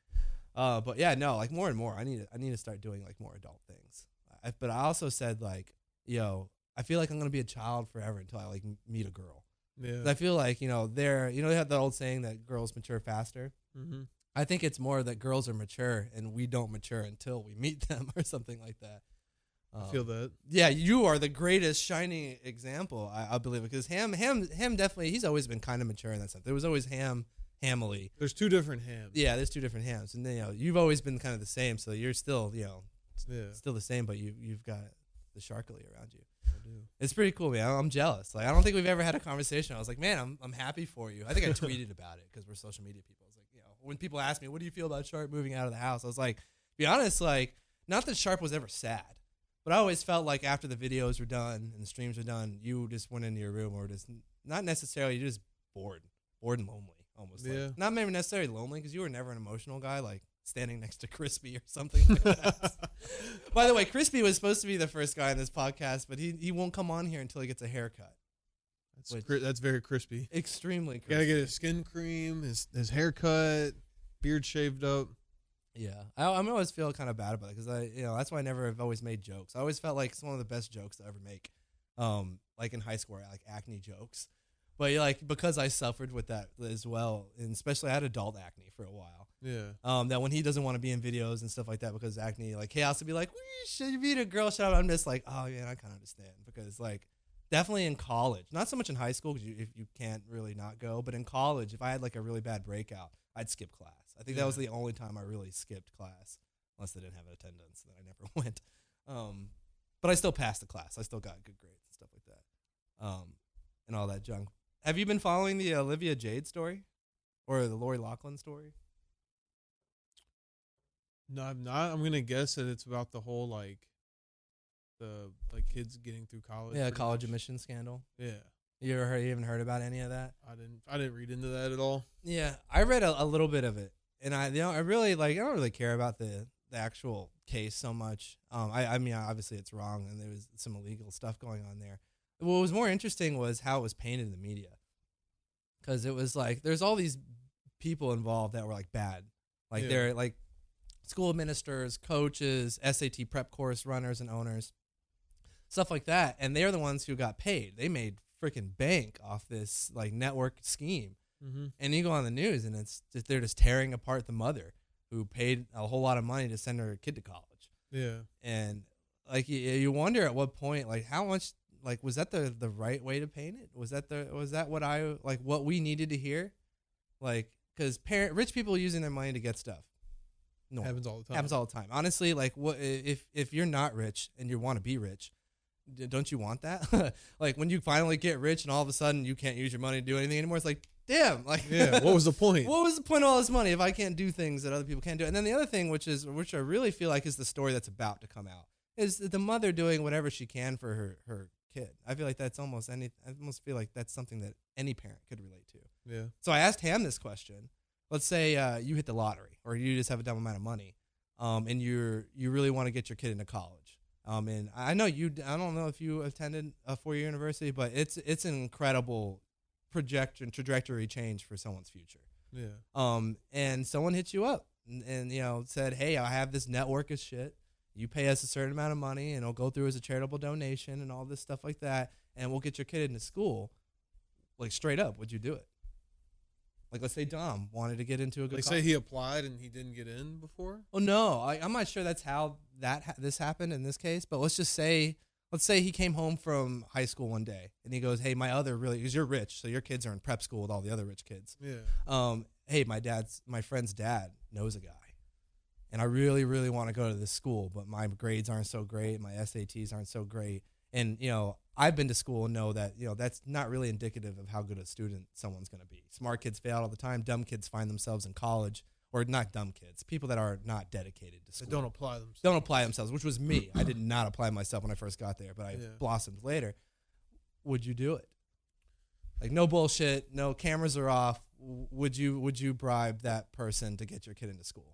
Uh, but yeah, no, like more and more. I need to, I need to start doing like more adult things. I, but I also said like, yo, I feel like I'm gonna be a child forever until I like m- meet a girl. Yeah. 'Cause I feel like you know they're you know they have that old saying that girls mature faster. Mm-hmm. I think it's more that girls are mature and we don't mature until we meet them or something like that. Um, I feel that. Yeah, you are the greatest shining example. I, I believe because Ham, Ham, Ham definitely. He's always been kind of mature in that sense. There was always Ham, Hamily. There's two different hams. Yeah, there's two different Hams, and then you know you've always been kind of the same. So you're still you know Yeah. still the same, but you you've got the Sharkily around you. I do. It's pretty cool, man. I'm jealous. Like I don't think we've ever had a conversation. I was like, man, I'm I'm happy for you. I think I tweeted about it because we're social media people. I was like, you know, when people ask me, what do you feel about Sharp moving out of the house? I was like, be honest, like not that Sharp was ever sad. But I always felt like after the videos were done and the streams were done, you just went into your room or just not necessarily, you're just bored, bored and lonely almost. Yeah. Like, not maybe necessarily lonely because you were never an emotional guy, like standing next to Crispy or something like that. By the way, Crispy was supposed to be the first guy in this podcast, but he, he won't come on here until he gets a haircut. That's Which- cri- that's very crispy. Extremely crispy. Gotta get his skin cream, his his haircut, beard shaved up. Yeah, I, I always feel kind of bad about it because I, you know, that's why I never have always made jokes. I always felt like it's one of the best jokes to ever make, um, like in high school, like acne jokes. But like because I suffered with that as well, and especially I had adult acne for a while. Yeah. Um, that when he doesn't want to be in videos and stuff like that because of acne, like he has to be like, "We should be a girl." Shut up. I'm just like, oh man, I kind of understand because like definitely in college, not so much in high school because you, if you can't really not go, but in college, if I had like a really bad breakout, I'd skip class. I think Yeah. that was the only time I really skipped class, unless they didn't have an attendance, then I never went. Um, but I still passed the class. I still got good grades and stuff like that, um, and all that junk. Have you been following the Olivia Jade story, or the Lori Loughlin story? No, I'm not. I'm gonna guess that it's about the whole like the like kids getting through college. Yeah, pretty college much. admission scandal. Yeah. You ever heard? You haven't heard about any of that? I didn't. I didn't read into that at all. Yeah, I read a, a little bit of it, and I, you know, I really like. I don't really care about the, the actual case so much. Um, I, I mean, obviously it's wrong, and there was some illegal stuff going on there. What was more interesting was how it was painted in the media, because it was like there's all these people involved that were like bad, like Yeah. they're like school administrators, coaches, S A T prep course runners and owners, stuff like that, and they're the ones who got paid. They made freaking bank off this like network scheme. Mm-hmm. And you go on the news, and it's just, they're just tearing apart the mother who paid a whole lot of money to send her kid to college. Yeah. And like you, you wonder at what point, like how much, like was that the the right way to paint it? Was that the was that what I like what we needed to hear? Like because parent rich people using their money to get stuff. No, Happens all the time. happens all the time. Honestly, like what if if you're not rich and you want to be rich? d- Don't you want that? Like when you finally get rich and all of a sudden you can't use your money to do anything anymore, it's like, damn, like Yeah. What was the point? what was the point of all this money if I can't do things that other people can't do? And then the other thing, which is which I really feel like is the story that's about to come out, is the mother doing whatever she can for her her kid. I feel like that's almost any. I almost feel like that's something that any parent could relate to. Yeah. So I asked Ham this question. Let's say uh, you hit the lottery, or you just have a dumb amount of money, um, and you're you really want to get your kid into college. Um, and I know you. I don't know if you attended a four-year university, but it's it's an incredible projection trajectory change for someone's future. Yeah. Um, and someone hits you up and, and you know said, "Hey, I have this network of shit. You pay us a certain amount of money, and it'll go through as a charitable donation and all this stuff like that, and we'll get your kid into school." Like straight up, would you do it? Like, let's say Dom wanted to get into a good Like college. say he applied and he didn't get in before. Oh no, I, I'm not sure that's how that ha- this happened in this case. But let's just say, let's say he came home from high school one day and he goes, "Hey, my other really, because you're rich, so your kids are in prep school with all the other rich kids. Yeah. Um, hey, my dad's, my friend's dad knows a guy, and I really, really want to go to this school, but my grades aren't so great, my S A Ts aren't so great, and you know, I've been to school and know that you know that's not really indicative of how good a student someone's going to be. Smart kids fail all the time. Dumb kids find themselves in college, or not dumb kids, people that are not dedicated to They school. don't apply themselves. don't apply themselves, which was me. I did not apply myself when I first got there, but I Yeah. blossomed later. Would you do it? Like no bullshit, no cameras are off. W- Would you would you bribe that person to get your kid into school?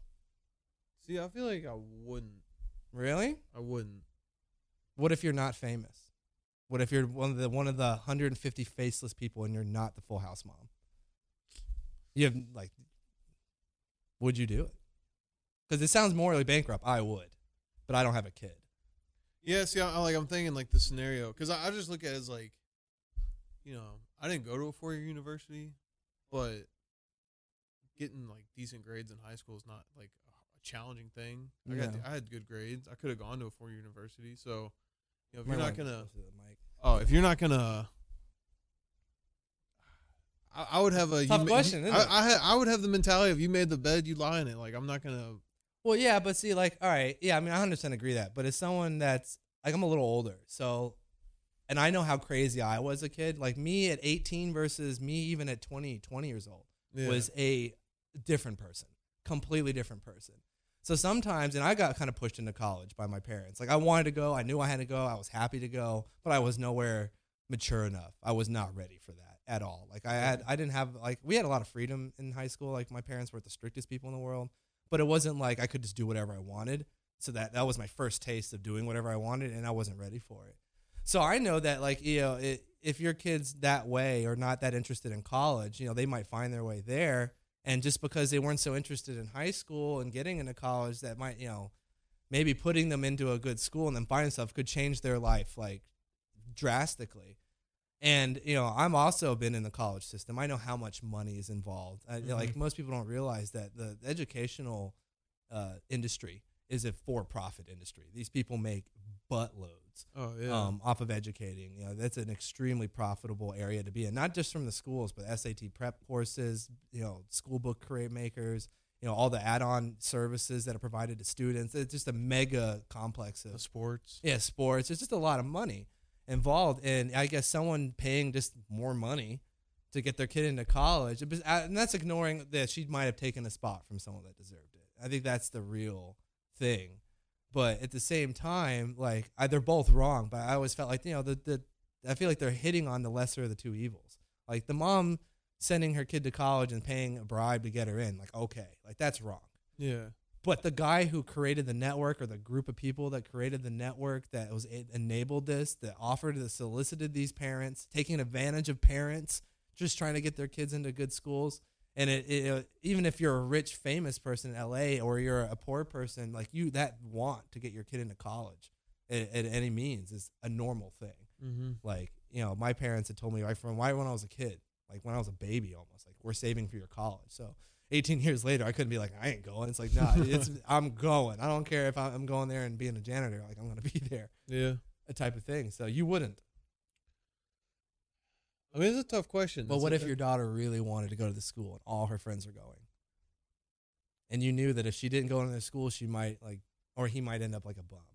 See, I feel like I wouldn't. Really? I wouldn't. What if you're not famous? What if you're one of the one of the one hundred fifty faceless people and you're not the Full House mom? You have like, would you do it? Because it sounds morally bankrupt. I would, but I don't have a kid. Yeah, see, I, I like I'm thinking like the scenario because I, I just look at it as like, you know, I didn't go to a four year university, but getting like decent grades in high school is not like a, a challenging thing. I got Yeah. I had good grades. I could have gone to a four year university. So, you know, if Might you're not wanna gonna, go to the mic. oh, if you're not gonna. I, I would have a Tough you, ma- question, you- isn't I, it? I ha- I would have the mentality of you made the bed, you lie in it. Like I'm not gonna. Well, yeah, but see, like, all right, yeah, I mean, I one hundred percent agree that, but as someone that's like, I'm a little older, so, and I know how crazy I was a kid. Like me at eighteen versus me even at twenty, twenty years old Yeah. was a different person, completely different person. So sometimes, and I got kind of pushed into college by my parents. Like I wanted to go, I knew I had to go, I was happy to go, but I was nowhere mature enough. I was not ready for that at all. Like I had, I didn't have like we had a lot of freedom in high school. Like my parents weren't the strictest people in the world, but it wasn't like I could just do whatever I wanted. So that that was my first taste of doing whatever I wanted, and I wasn't ready for it. So I know that like you know it, if your kid's that way or not that interested in college, you know they might find their way there. And just because they weren't so interested in high school and getting into college, that might, you know, maybe putting them into a good school and then finding stuff could change their life like drastically. And, you know, I'm also been in the college system. I know how much money is involved. I, Mhm. Like most people don't realize that the educational uh, industry is a for-profit industry. These people make buttloads Oh yeah. um, off of educating. You know, that's an extremely profitable area to be in, not just from the schools, but S A T prep courses, you know, school book create makers, you know, all the add-on services that are provided to students. It's just a mega complex the of sports. yeah, sports. It's just a lot of money involved. And I guess someone paying just more money to get their kid into college, it was- and that's ignoring that she might have taken a spot from someone that deserved it. I think that's the real thing. But at the same time, like I, they're both wrong. But I always felt like you know the the I feel like they're hitting on the lesser of the two evils. Like the mom sending her kid to college and paying a bribe to get her in, like okay, like that's wrong. Yeah. But the guy who created the network, or the group of people that created the network that was it enabled this, that offered, that solicited these parents, taking advantage of parents, just trying to get their kids into good schools. And it, it, even if you're a rich, famous person in L A, or you're a poor person, like you, that want to get your kid into college at, at any means is a normal thing. Mm-hmm. Like, you know, my parents had told me right from why when I was a kid, like when I was a baby almost, like we're saving for your college. So eighteen years later, I couldn't be like, I ain't going. It's like, nah, it's, I'm going. I don't care if I'm going there and being a janitor. Like I'm going to be there, Yeah. a type of thing. So you wouldn't. I mean, it's a tough question. But It's what a if tough- your daughter really wanted to go to the school and all her friends are going? And you knew that if she didn't go into the school, she might like, or he might end up like a bum.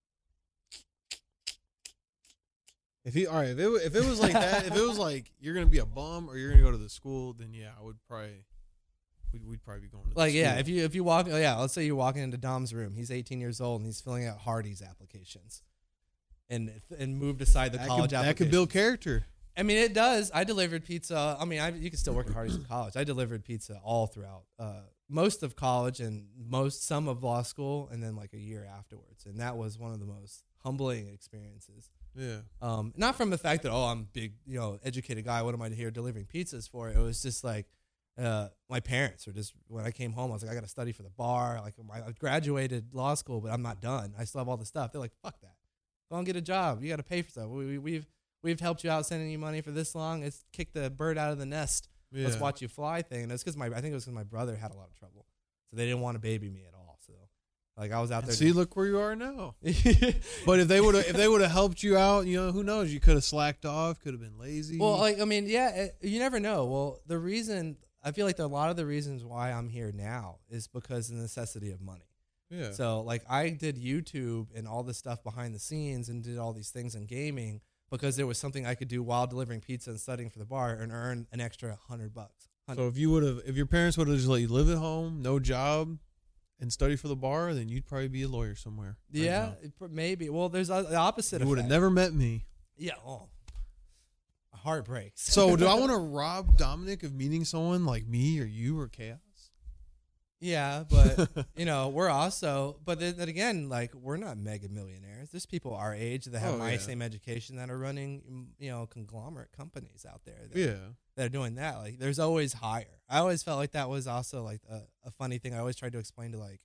If he all right, if it wa- if it was like that, if it was like you're gonna be a bum or you're gonna go to the school, then yeah, I would probably we'd, we'd probably be going to the Like, yeah, school. if you if you walk, oh, yeah, let's say you're walking into Dom's room. He's eighteen years old and he's filling out Hardee's applications, and and moved aside the that college could, that applications. could build character. I mean, it does. I delivered pizza. I mean, I, you can still work at Hardee's in college. I delivered pizza all throughout uh, most of college and most some of law school, and then like a year afterwards. And that was one of the most humbling experiences. Yeah. Um, not from the fact that oh, I'm a big, you know, educated guy. What am I here delivering pizzas for? It was just like uh, my parents were just when I came home, I was like, I got to study for the bar. Like I graduated law school, but I'm not done. I still have all the stuff. They're like, fuck that. Go and get a job. You got to pay for stuff. We, we, we've We've helped you out, sending you money for this long. It's kick the bird out of the nest. Yeah. Let's watch you fly thing. And it's because my I think it was because my brother had a lot of trouble, so they didn't want to baby me at all. So, like I was out And there. see, look where you are now. But if they would have if they would have helped you out, you know, who knows? You could have slacked off, could have been lazy. well, like I mean, yeah, it, you never know. Well, the reason I feel like the, a lot of the reasons why I'm here now is because of the necessity of money. yeah. So, like I did YouTube and all this stuff behind the scenes and did all these things in gaming, because there was something I could do while delivering pizza and studying for the bar and earn an extra hundred bucks. So if you would have, if your parents would have just let you live at home, no job, and study for the bar, then you'd probably be a lawyer somewhere. right Yeah, now. it pr- maybe. Well, there's a, the opposite. You would have effect. never met me. Yeah. Oh, my heart breaks. So do I want to rob Dominic of meeting someone like me or you or Chaos? Yeah, but you know, we're also, but then, then again, like we're not mega millionaires. There's people our age that have Oh, my yeah. same education that are running, mm, you know, conglomerate companies out there. That, Yeah. that are doing that. Like, there's always higher. I always felt like that was also like a, a funny thing. I always tried to explain to like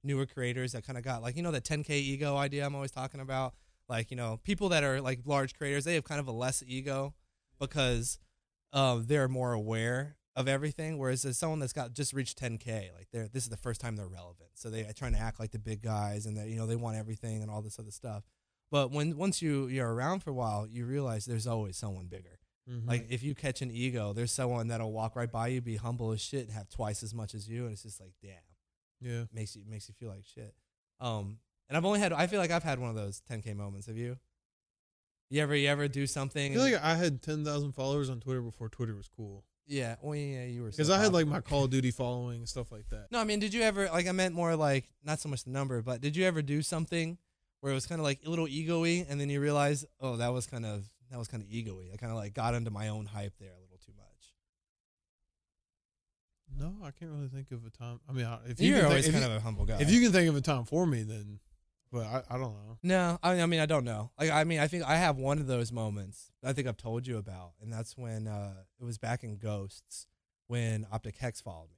newer creators that kind of got like, you know, that ten K ego idea I'm always talking about. Like, you know, people that are like large creators, they have kind of a less ego because uh, they're more aware of everything. Whereas as someone that's got just reached ten K, like they're, this is the first time they're relevant. So they're trying to act like the big guys and that, you know, they want everything and all this other stuff. But when once you, you're around for a while, you realize there's always someone bigger. Mm-hmm. Like if you catch an ego, there's someone that'll walk right by you, be humble as shit, and have twice as much as you. And it's just like, damn. Yeah. Makes you, makes you feel like shit. Um, And I've only had, I feel like I've had one of those ten K moments. Have you? You ever, you ever do something? I feel like I had ten thousand followers on Twitter before Twitter was cool. Yeah. Well, yeah, you were. Because so I had like my Call of Duty following and stuff like that. No, I mean, did you ever, like, I meant more like, not so much the number, but did you ever do something where it was kind of like a little ego-y and then you realize, oh, that was kind of, that was kind of ego-y. I kind of like got into my own hype there a little too much. No, I can't really think of a time. I mean, if you You're can always think, kind if of you, a humble guy. If you can think of a time for me, then, but I, I don't know. No, I mean, I mean, I don't know. Like, I mean, I think I have one of those moments I think I've told you about, and that's when uh, it was back in Ghosts when Optic Hex followed me.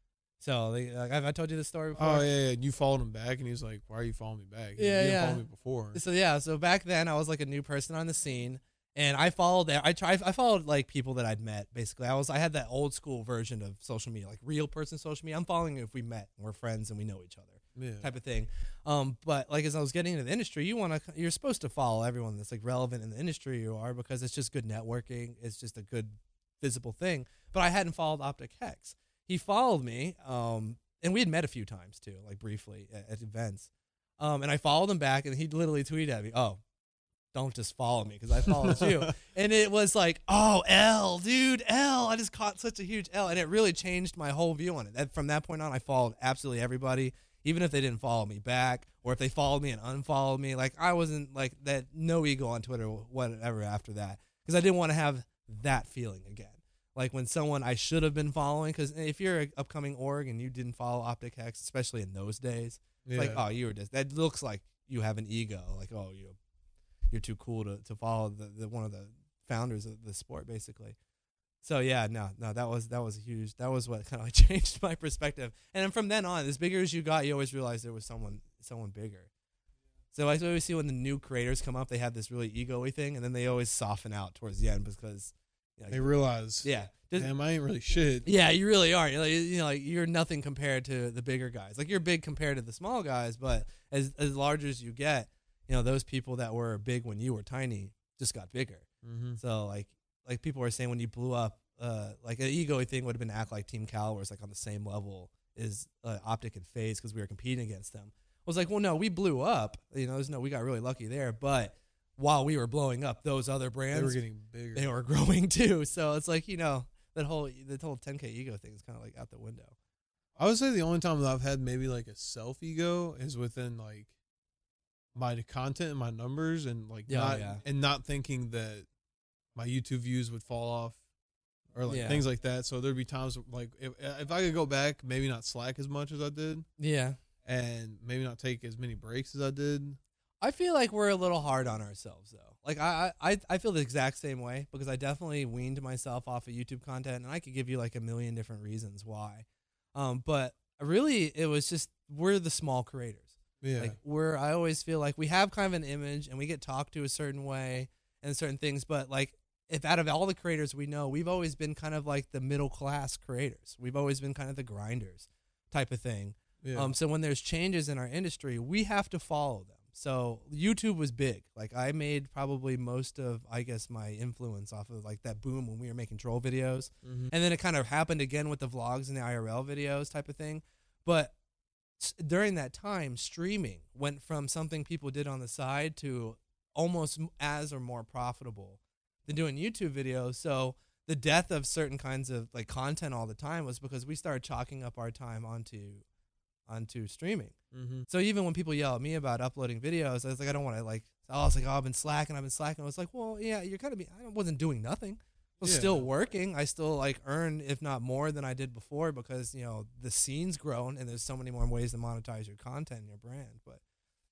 So, like, have I told you this story before? Oh, yeah, yeah. You followed him back, and he was like, why are you following me back? Yeah, you didn't yeah. follow me before. So, yeah, so back then I was like a new person on the scene, and I followed, I tried, I followed like people that I'd met, basically. I was, I had that old school version of social media, like real person social media. I'm following you if we met, and we're friends, and we know each other. Yeah. Type of thing. Um, but like as I was getting into the industry, you want to, you're supposed to follow everyone that's like relevant in the industry you are because it's just good networking. It's just a good visible thing. But I hadn't followed Optic Hex. He followed me, um, and we had met a few times too, like briefly at, at events. Um, and I followed him back, and he literally tweeted at me, "Oh, don't just follow me because I followed you." And it was like, "Oh, L, dude, L." I just caught such a huge L, and it really changed my whole view on it. That, from that point on, I followed absolutely everybody. Even if they didn't follow me back or if they followed me and unfollowed me, like I wasn't like that, no ego on Twitter, whatever after that. Because I didn't want to have that feeling again. Like when someone I should have been following, because if you're an upcoming org and you didn't follow Optic Hex, especially in those days, it's Yeah. like, oh, you were just, that looks like you have an ego. Like, oh, you're, you're too cool to, to follow the, the one of the founders of the sport, basically. So yeah, no, no, that was that was a huge. That was what kind of like changed my perspective. And then from then on, as bigger as you got, you always realized there was someone someone bigger. So I always see when the new creators come up, they have this really ego-y thing, and then they always soften out towards the end because you know, They realize, yeah, just, damn, I ain't really shit. yeah, you really are. You're like, you know, like you're nothing compared to the bigger guys. Like you're big compared to the small guys, but as as large as you get, you know, those people that were big when you were tiny just got bigger. Mm-hmm. So like like people were saying when you blew up, uh, like an ego thing would have been to act like Team Cal was like on the same level as uh, Optic and FaZe because we were competing against them. I was like, well, no, we blew up. You know, there's no, we got really lucky there. But while we were blowing up, those other brands, They were getting bigger. they were growing too. So it's like, you know, that whole that whole ten K ego thing is kind of like out the window. I would say the only time that I've had maybe like a self ego is within like my content and my numbers and like Yeah, not yeah. and not thinking that my YouTube views would fall off or like Yeah. things like that. So there'd be times like if if I could go back, maybe not slack as much as I did Yeah. and maybe not take as many breaks as I did. I feel like we're a little hard on ourselves though. Like I, I, I feel the exact same way because I definitely weaned myself off of YouTube content, and I could give you like a million different reasons why. Um, but really, it was just we're the small creators. Yeah. Like we're, I always feel like we have kind of an image, and we get talked to a certain way and certain things. But like, if out of all the creators we know, we've always been kind of like the middle class creators. We've always been kind of the grinders type of thing. yeah. Um, so when there's changes in our industry, we have to follow them. So YouTube was big. Like I made probably most of, I guess, my influence off of like that boom when we were making troll videos. mm-hmm. And then it kind of happened again with the vlogs and the I R L videos type of thing. But s- during that time, streaming went from something people did on the side to almost m- as or more profitable than doing YouTube videos. So the death of certain kinds of like content all the time was because we started chalking up our time onto onto streaming. Mm-hmm. So even when people yell at me about uploading videos, I was like, I don't want to like, oh, it's like, oh, I've been slacking, I've been slacking. I was like, well, yeah, you're kind of, be, I wasn't doing nothing. I was Yeah. still working. I still like earn, if not more than I did before because, you know, the scene's grown and there's so many more ways to monetize your content and your brand. But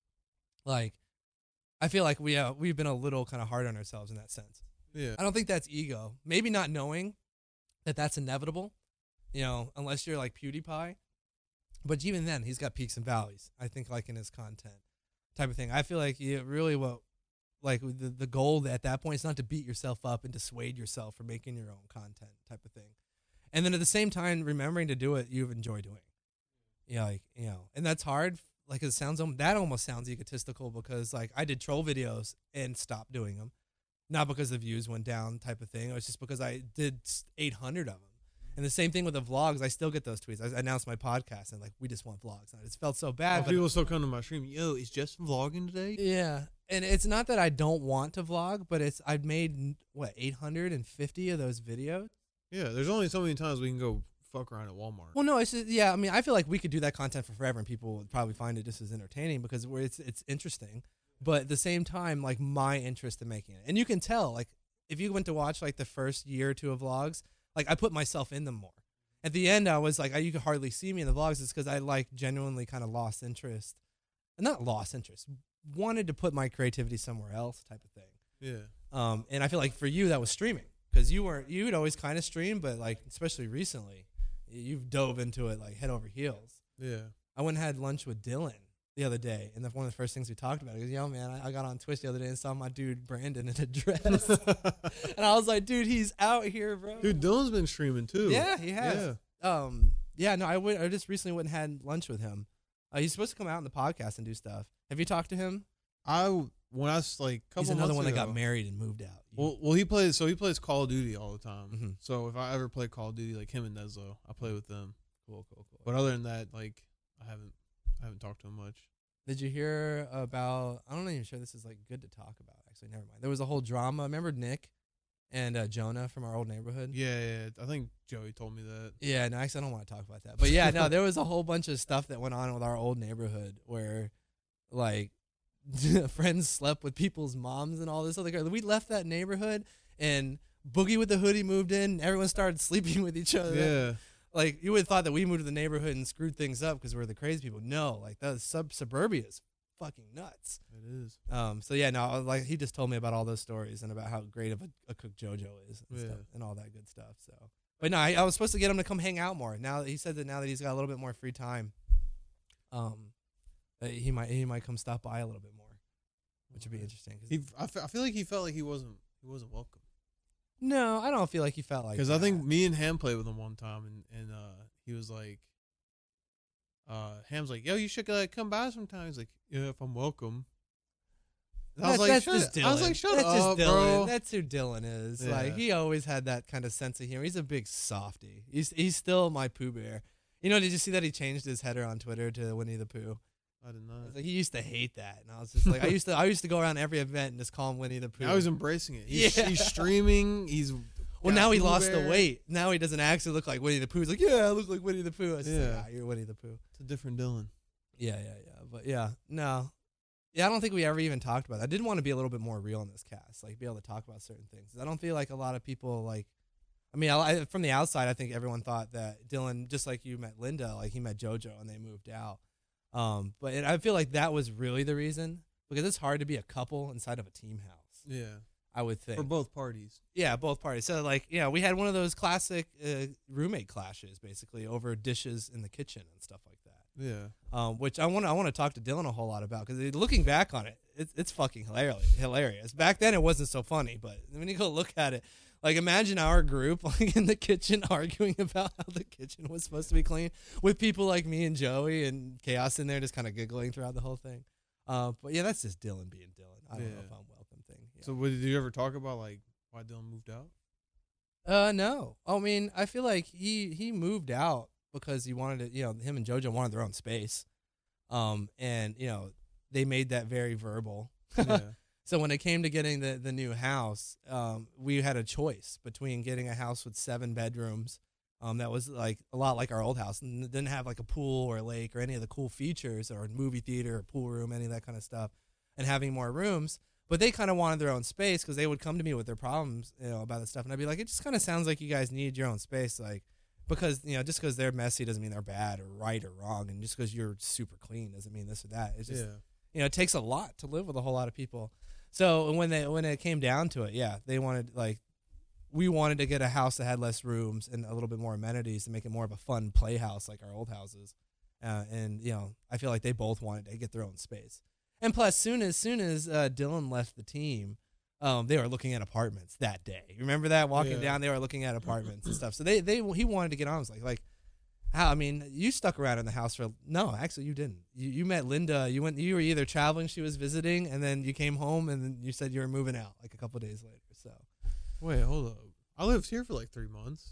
like, I feel like we, uh, we've been a little kind of hard on ourselves in that sense. Yeah. I don't think that's ego. Maybe not knowing that that's inevitable, you know, unless you're like PewDiePie. But even then, he's got peaks and valleys. I think, like in his content type of thing. I feel like you really what, like the the goal at that point is not to beat yourself up and dissuade yourself from making your own content type of thing. And then at the same time, remembering to do it you enjoy doing. Yeah, like you know, and that's hard. Like it sounds, that almost sounds egotistical because like I did troll videos and stopped doing them, not because the views went down type of thing. It was just because I did eight hundred of them. And the same thing with the vlogs. I still get those tweets. I announced my podcast and like, we just want vlogs. And it felt so bad. Well, but people still come to my stream. Yo, is Justin vlogging today? Yeah. And it's not that I don't want to vlog, but it's, I've made what, eight hundred fifty of those videos. Yeah. There's only so many times we can go fuck around at Walmart. Well, no, it's just, yeah. I mean, I feel like we could do that content for forever and people would probably find it just as entertaining because we're, it's, it's interesting. But at the same time, like my interest in making it. And you can tell, like, if you went to watch like the first year or two of vlogs, like I put myself in them more. At the end, I was like, I, you could hardly see me in the vlogs. It's because I like genuinely kind of lost interest, not lost interest, wanted to put my creativity somewhere else, type of thing. Yeah. Um, and I feel like for you that was streaming because you weren't, you'd always kind of stream, but like especially recently, you've dove into it like head over heels. Yeah. I went and had lunch with Dylan the other day, and the, one of the first things we talked about, he goes, yo, man, I, I got on Twitch the other day and saw my dude Brandon in a dress. And I was like, dude, he's out here, bro. Dude, Dylan's been streaming too. Yeah, he has. Yeah. Um, yeah, no, I, went, I just recently went and had lunch with him. Uh, he's supposed to come out on the podcast and do stuff. Have you talked to him? I, when I was like, a couple he's another months one ago, that got married and moved out. Well, well, he plays, so he plays Call of Duty all the time. Mm-hmm. So if I ever play Call of Duty, like him and Neslo, I play with them. Cool, cool, cool. But other than that, like, I haven't, I haven't talked to him much. Did you hear about, I'm not even sure this is like good to talk about, actually, never mind. There was a whole drama. Remember Nick and uh, Jonah from our old neighborhood? Yeah, yeah, I think Joey told me that. Yeah, no, actually, I don't want to talk about that. But yeah, no, there was a whole bunch of stuff that went on with our old neighborhood where, like, friends slept with people's moms and all this other crap. We left that neighborhood, and Boogie with the Hoodie moved in, and everyone started sleeping with each other. Yeah. Like, you would have thought that we moved to the neighborhood and screwed things up because we're the crazy people. No, like, that sub suburbia is fucking nuts. It is. Um. So, yeah, no, like, he just told me about all those stories and about how great of a, a cook JoJo is and, Yeah. stuff, and all that good stuff. So, but no, I, I was supposed to get him to come hang out more. Now, he said that now that he's got a little bit more free time, um, that he might he might come stop by a little bit more, which would be interesting. 'Cause He, I, fe- I feel like he felt like he wasn't, he wasn't welcome. no, I don't feel like he felt like Because that. I think me and Ham played with him one time, and and uh, he was like, uh, Ham's like, yo, you should uh, come by sometime. He's like, yeah, if I'm welcome. And I was That's- like, that's shut just up. I was Dylan. like, shut That's up, just Dylan. bro. That's who Dylan is. Yeah. Like, he always had that kind of sense of humor. He's a big softy. He's he's still my Pooh Bear. You know, did you see that he changed his header on Twitter to Winnie the Pooh? I did not. It's like he used to hate that, and I was just like, I used to I used to go around every event and just call him Winnie the Pooh. Now he's embracing it. He's, Yeah. he's streaming. He's well, got now he Pooh lost Bear. the weight. Now he doesn't actually look like Winnie the Pooh. He's like, yeah, I look like Winnie the Pooh. I was just Yeah. like, ah, you're Winnie the Pooh. It's a different Dylan. Yeah, yeah, yeah. But yeah, no. Yeah, I don't think we ever even talked about it. I did want to be a little bit more real in this cast, like be able to talk about certain things. I don't feel like a lot of people like. I mean, I, I, from the outside, I think everyone thought that Dylan, just like you met Linda, like he met JoJo and they moved out. Um, but it, I feel like that was really the reason because it's hard to be a couple inside of a team house. Yeah. I would think For both parties. Yeah, both parties. So like, yeah, we had one of those classic uh, roommate clashes, basically over dishes in the kitchen and stuff like that. Yeah. Um, which I want I want to talk to Dylan a whole lot about because looking back on it, it's it's fucking hilarious. Hilarious. Back then it wasn't so funny, but when you go look at it, like imagine our group like in the kitchen arguing about how the kitchen was supposed to be clean with people like me and Joey and Chaos in there just kind of giggling throughout the whole thing. Uh, but yeah, that's just Dylan being Dylan. I don't Yeah. know if I'm welcome thing. Yeah. So, what, did you ever talk about like why Dylan moved out? Uh, no. I mean, I feel like he he moved out because he wanted to, you know, him and JoJo wanted their own space. Um, and you know, they made that very verbal. Yeah. So when it came to getting the the new house, um, we had a choice between getting a house with seven bedrooms, um, that was like a lot like our old house, and it didn't have like a pool or a lake or any of the cool features or a movie theater or pool room, any of that kind of stuff, and having more rooms. But they kind of wanted their own space because they would come to me with their problems, you know, about the stuff, and I'd be like, it just kind of sounds like you guys need your own space, like because you know, just because they're messy doesn't mean they're bad or right or wrong, and just because you're super clean doesn't mean this or that. It's just Yeah. you know, it takes a lot to live with a whole lot of people. So when they when it came down to it, yeah, they wanted like we wanted to get a house that had less rooms and a little bit more amenities to make it more of a fun playhouse like our old houses. uh, and you know, I feel like they both wanted to get their own space. And plus, soon as soon as uh, Dylan left the team, um, they were looking at apartments that day. Remember that walking Yeah. down, they were looking at apartments and stuff. So they they he wanted to get on. I was like like. How, I mean, you stuck around in the house for no. Actually, you didn't. You, you met Linda. You went. You were either traveling, she was visiting, and then you came home, and then you said you were moving out like a couple of days later. So, Wait, hold up. I lived here for like three months.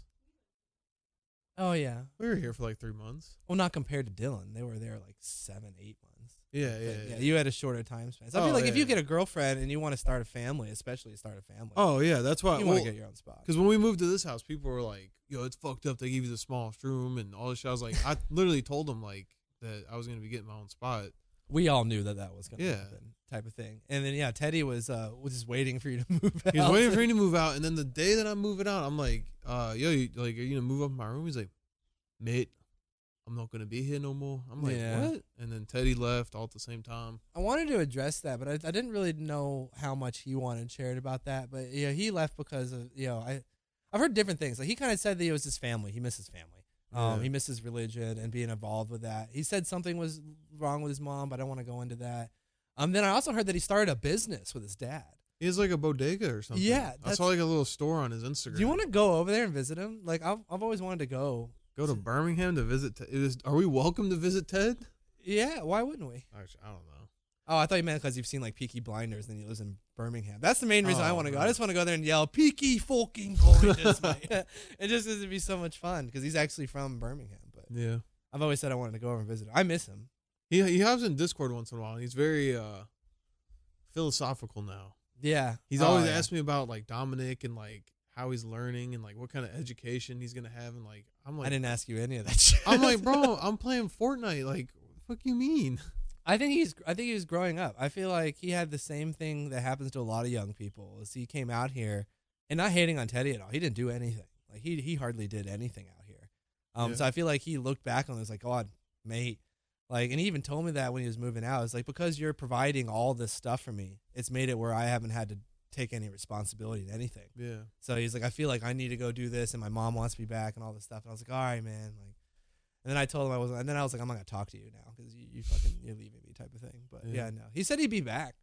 oh yeah. We were here for like three months. Well, not compared to Dylan. They were there like seven, eight months. Yeah, But, yeah, yeah. yeah. You had a shorter time span. So I Oh, feel like if yeah. you get a girlfriend and you want to start a family, especially start a family, Oh yeah, that's why. you want to get your own spot. Because when we moved to this house, people were like, "Yo, it's fucked up. They give you the smallest room and all this shit." I was like, I literally told them like that I was gonna be getting my own spot. We all knew that that was going to Yeah. happen, type of thing. And then yeah, Teddy was uh was just waiting for you to move out. He was waiting for me to move out, and then the day that I'm moving out, I'm like, uh, "Yo, you, like, are you gonna move up in my room?" He's like, "Mate, I'm not gonna be here no more." I'm like, Yeah. "What?" And then Teddy left all at the same time. I wanted to address that, but I, I didn't really know how much he wanted shared about that. But yeah, he left because of you know I I've heard different things. Like he kind of said that it was his family. He misses family. Um, Yeah. He misses religion and being involved with that. He said something was wrong with his mom, but I don't want to go into that. Um, then I also heard that he started a business with his dad. He has like a bodega or something. Yeah, I that's- saw like a little store on his Instagram. Do you want to go over there and visit him? Like I've I've always wanted to go. go to Birmingham to visit? Ted? Is, are we welcome to visit Ted? Yeah, why wouldn't we? Actually, I don't know. Oh, I thought you meant because you've seen like Peaky Blinders and he lives in Birmingham. That's the main reason I Oh, want to go. no. I just want to go there and yell Peaky fucking Blinders. Like, it just is to be so much fun because he's actually from Birmingham. But Yeah, I've always said I wanted to go over and visit him. I miss him. he he hops in Discord once in a while. And he's very uh, philosophical now. Yeah, He's Oh, always yeah. asked me about like Dominic and like how he's learning and like what kind of education he's gonna have and like I'm I like didn't ask you any of that shit. I'm like, bro, I'm playing Fortnite. Like, what the fuck you mean? I think he's. I think he was growing up. I feel like he had the same thing that happens to a lot of young people. Is he came out here, and not hating on Teddy at all. He didn't do anything. Like he he hardly did anything out here. Um, Yeah. so I feel like he looked back on it and was like, God, mate, like, and he even told me that when he was moving out. It's like because you're providing all this stuff for me, it's made it where I haven't had to take any responsibility in anything. Yeah, So he's like, I feel like I need to go do this, and my mom wants me back, and all this stuff. And I was like, all right, man, like. And then I told him I wasn't, and then I was like, I'm not gonna talk to you now because you, you fucking you're leaving me, type of thing. But yeah. Yeah. no, he said he'd be back.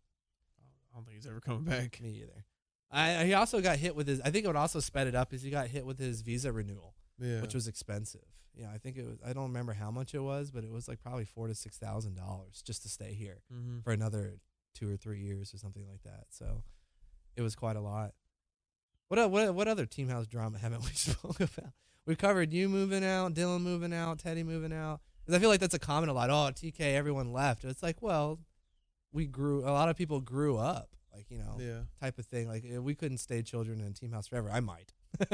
I don't think he's ever coming back. Me either. I he also got hit with his. I think what also sped it up is he got hit with his visa renewal, Yeah, which was expensive. Yeah, I think it was. I don't remember how much it was, but it was like probably four to six thousand dollars just to stay here mm-hmm. for another two or three years or something like that. So it was quite a lot. What o- what what other team house drama haven't we spoke about? We covered you moving out, Dylan moving out, Teddy moving out. Because I feel like that's a comment a lot. Oh, T K, everyone left. It's like, well, we grew. A lot of people grew up, like you know, yeah. type of thing. Like we couldn't stay children in a team house forever. I might.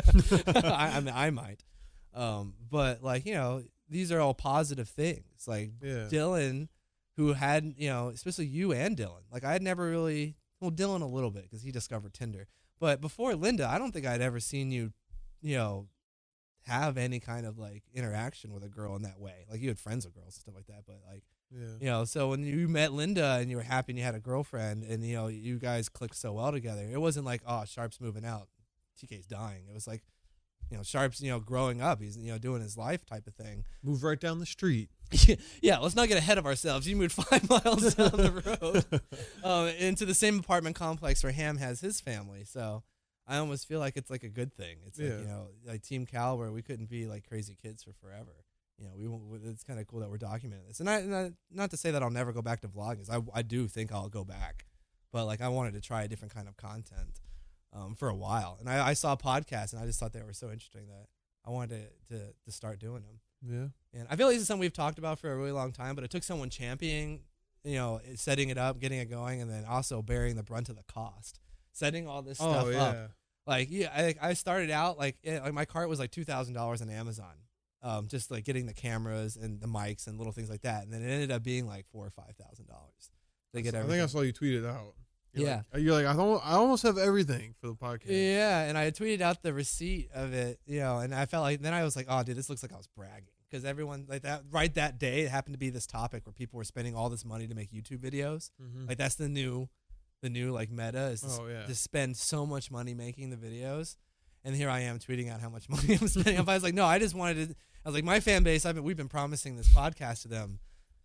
I, I mean, I might. Um, but like you know, these are all positive things. Like Yeah. Dylan, who had you know, especially you and Dylan. Like I had never really, well, Dylan a little bit because he discovered Tinder. But before Linda, I don't think I'd ever seen you, you know, have any kind of like interaction with a girl in that way. Like you had friends with girls and stuff like that, but like Yeah. you know, so when you met Linda and you were happy and you had a girlfriend and you know you guys clicked so well together, it wasn't like oh Sharp's moving out, T K's dying. It was like you know Sharp's you know growing up, he's you know doing his life type of thing. Move right down the street. Yeah, let's not get ahead of ourselves. You moved five miles down the road um, into the same apartment complex where Ham has his family. So I almost feel like it's like a good thing. It's like Yeah. you know, like Team Caliber, we couldn't be like crazy kids for forever. You know, we won't- it's kind of cool that we're documenting this. And I, and I not to say that I'll never go back to vlogging. 'Cause I I do think I'll go back, but like I wanted to try a different kind of content um, for a while. And I, I saw podcasts and I just thought they were so interesting that I wanted to to, to start doing them. Yeah. And I feel like this is something we've talked about for a really long time, but it took someone championing, you know, setting it up, getting it going, and then also bearing the brunt of the cost, setting all this stuff Oh yeah. up. Like, yeah, I, I started out like, it, like my cart was like two thousand dollars on Amazon, um, just like getting the cameras and the mics and little things like that, and then it ended up being like four or five thousand dollars to get I everything. think I saw you tweet it out. You're Yeah. Like, you're like I almost, I almost have everything for the podcast. Yeah, and I tweeted out the receipt of it, you know, and I felt like then I was like, oh, dude, this looks like I was bragging because everyone like that right that day it happened to be this topic where people were spending all this money to make YouTube videos. Mm-hmm. Like that's the new, the new like meta is to, Oh, yeah. to spend so much money making the videos, And here I am tweeting out how much money I'm spending. I was like, no, I just wanted to. I was like, my fan base. I've been we've been promising this podcast to them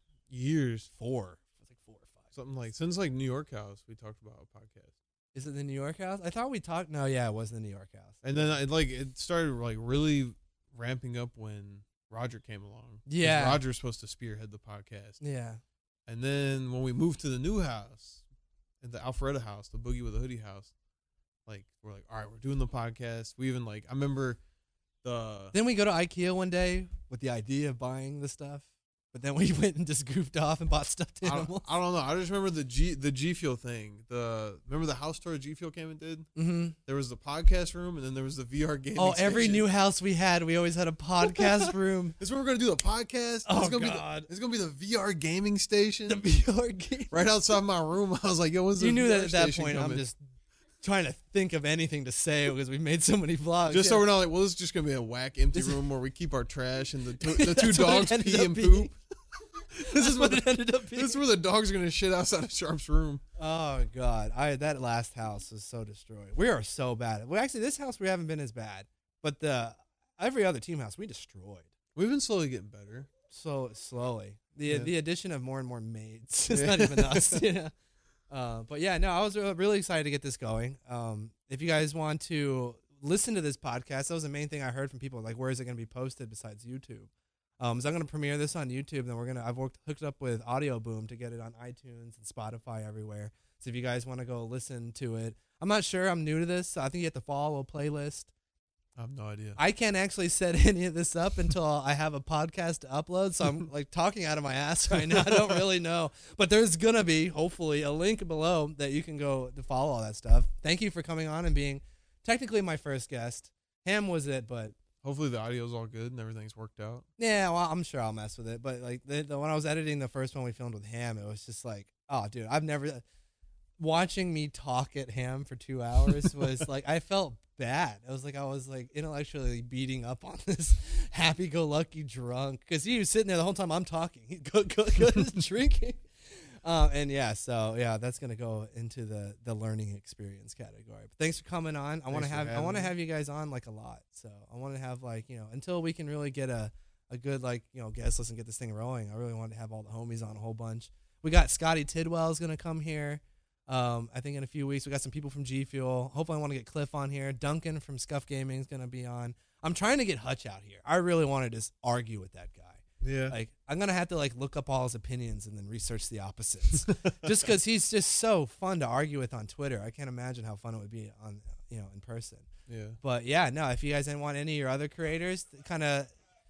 years. Four. It was like four or five. Something like since like New York House, we talked about a podcast. Is it the New York House? I thought we talked. No, yeah, it was the New York House. And then it like it started like really ramping up when Roger came along. Yeah, Roger's supposed to spearhead the podcast. Yeah. And then when we moved to the new house, at the Alpharetta house, the Boogie with a Hoodie house, like we're like, all right, we're doing the podcast. We even like I remember the. Then we go to IKEA one day with the idea of buying the stuff. But then we went and just goofed off and bought stuffed animals. I don't, I don't know. I just remember the G the G Fuel thing. The remember the house tour G Fuel came and did. Mm-hmm. There was the podcast room, and then there was the V R gaming. Oh, every station. new house we had, we always had a podcast room. This is where we're gonna do the podcast. Oh this is gonna God! Be the, it's gonna be the V R gaming station. The V R game right outside my room. I was like, "Yo, when's the you knew V R that at that station point? coming? I'm just trying to think of anything to say because we made so many vlogs. Just yeah. so we're not like, well, this is just gonna be a whack empty room where we keep our trash and the two, the two That's what dogs it ended pee up and being. poop. This is what it ended up being. This is where the dogs are gonna shit outside of Sharp's room. Oh God! I that last house was so destroyed. We are so bad. Well, actually, this house we haven't been as bad, but the every other team house we destroyed. We've been slowly getting better. So slowly, the Yeah. the addition of more and more maids. It's Yeah. not even us. You know? Uh, but yeah, no, I was re- really excited to get this going. Um, if you guys want to listen to this podcast, that was the main thing I heard from people. Like, where is it going to be posted besides YouTube? Um, so I'm going to premiere this on YouTube. Then we're gonna. I've worked hooked up with Audio Boom to get it on iTunes and Spotify everywhere. So if you guys want to go listen to it, I'm not sure. I'm new to this. So I think you have to follow a playlist. I have no idea. I can't actually set any of this up until I have a podcast to upload. So I'm like talking out of my ass right now. I don't really know. But there's going to be, hopefully, a link below that you can go to follow all that stuff. Thank you for coming on and being technically my first guest. Ham was it, but Hopefully the audio's all good and everything's worked out. yeah, well, I'm sure I'll mess with it. But like the, the when I was editing the first one we filmed with Ham, it was just like, oh, dude, I've never watching me talk at Ham for two hours was like I felt bad. It was like I was like intellectually beating up on this happy-go-lucky drunk because he was sitting there the whole time I'm talking. He go go go drinking. Um, and yeah, so yeah, that's gonna go into the the learning experience category. But thanks for coming on. I want to Thanks for have I having want to me. have you guys on like a lot. So I want to have like you know until we can really get a a good like you know guest list and get this thing rolling. I really want to have all the homies on a whole bunch. We got Scotty Tidwell is gonna come here. Um, I think in a few weeks we got some people from G Fuel. Hopefully I want to get Cliff on here. Duncan from Scuff Gaming is gonna be on. I'm trying to get Hutch out here. I really want to just argue with that guy. Yeah. Like I'm gonna have to like look up all his opinions and then research the opposites, just because he's just so fun to argue with on Twitter. I can't imagine how fun it would be on you know in person. Yeah. But yeah, no. If you guys didn't want any of your other creators, kind of,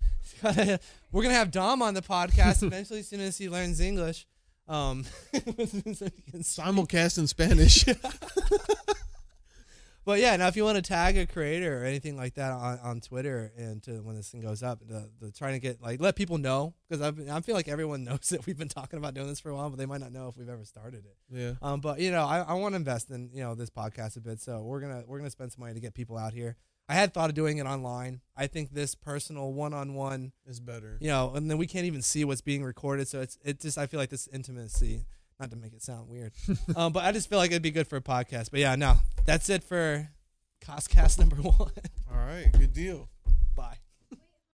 we're gonna have Dom on the podcast eventually as soon as he learns English. Um, so he can Simulcast in Spanish. But yeah, now if you want to tag a creator or anything like that on, on Twitter and to when this thing goes up, the, the trying to get like let people know because I I feel like everyone knows that we've been talking about doing this for a while, but they might not know if we've ever started it. Yeah. Um, but you know, I, I want to invest in you know this podcast a bit, so we're gonna we're gonna spend some money to get people out here. I had thought of doing it online. I think this personal one on one Is better. you know, and then we can't even see what's being recorded, so it's it just I feel like this intimacy. Not to make it sound weird, um, but I just feel like it'd be good for a podcast. But yeah, no, that's it for Costcast number one. All right. Good deal. Bye.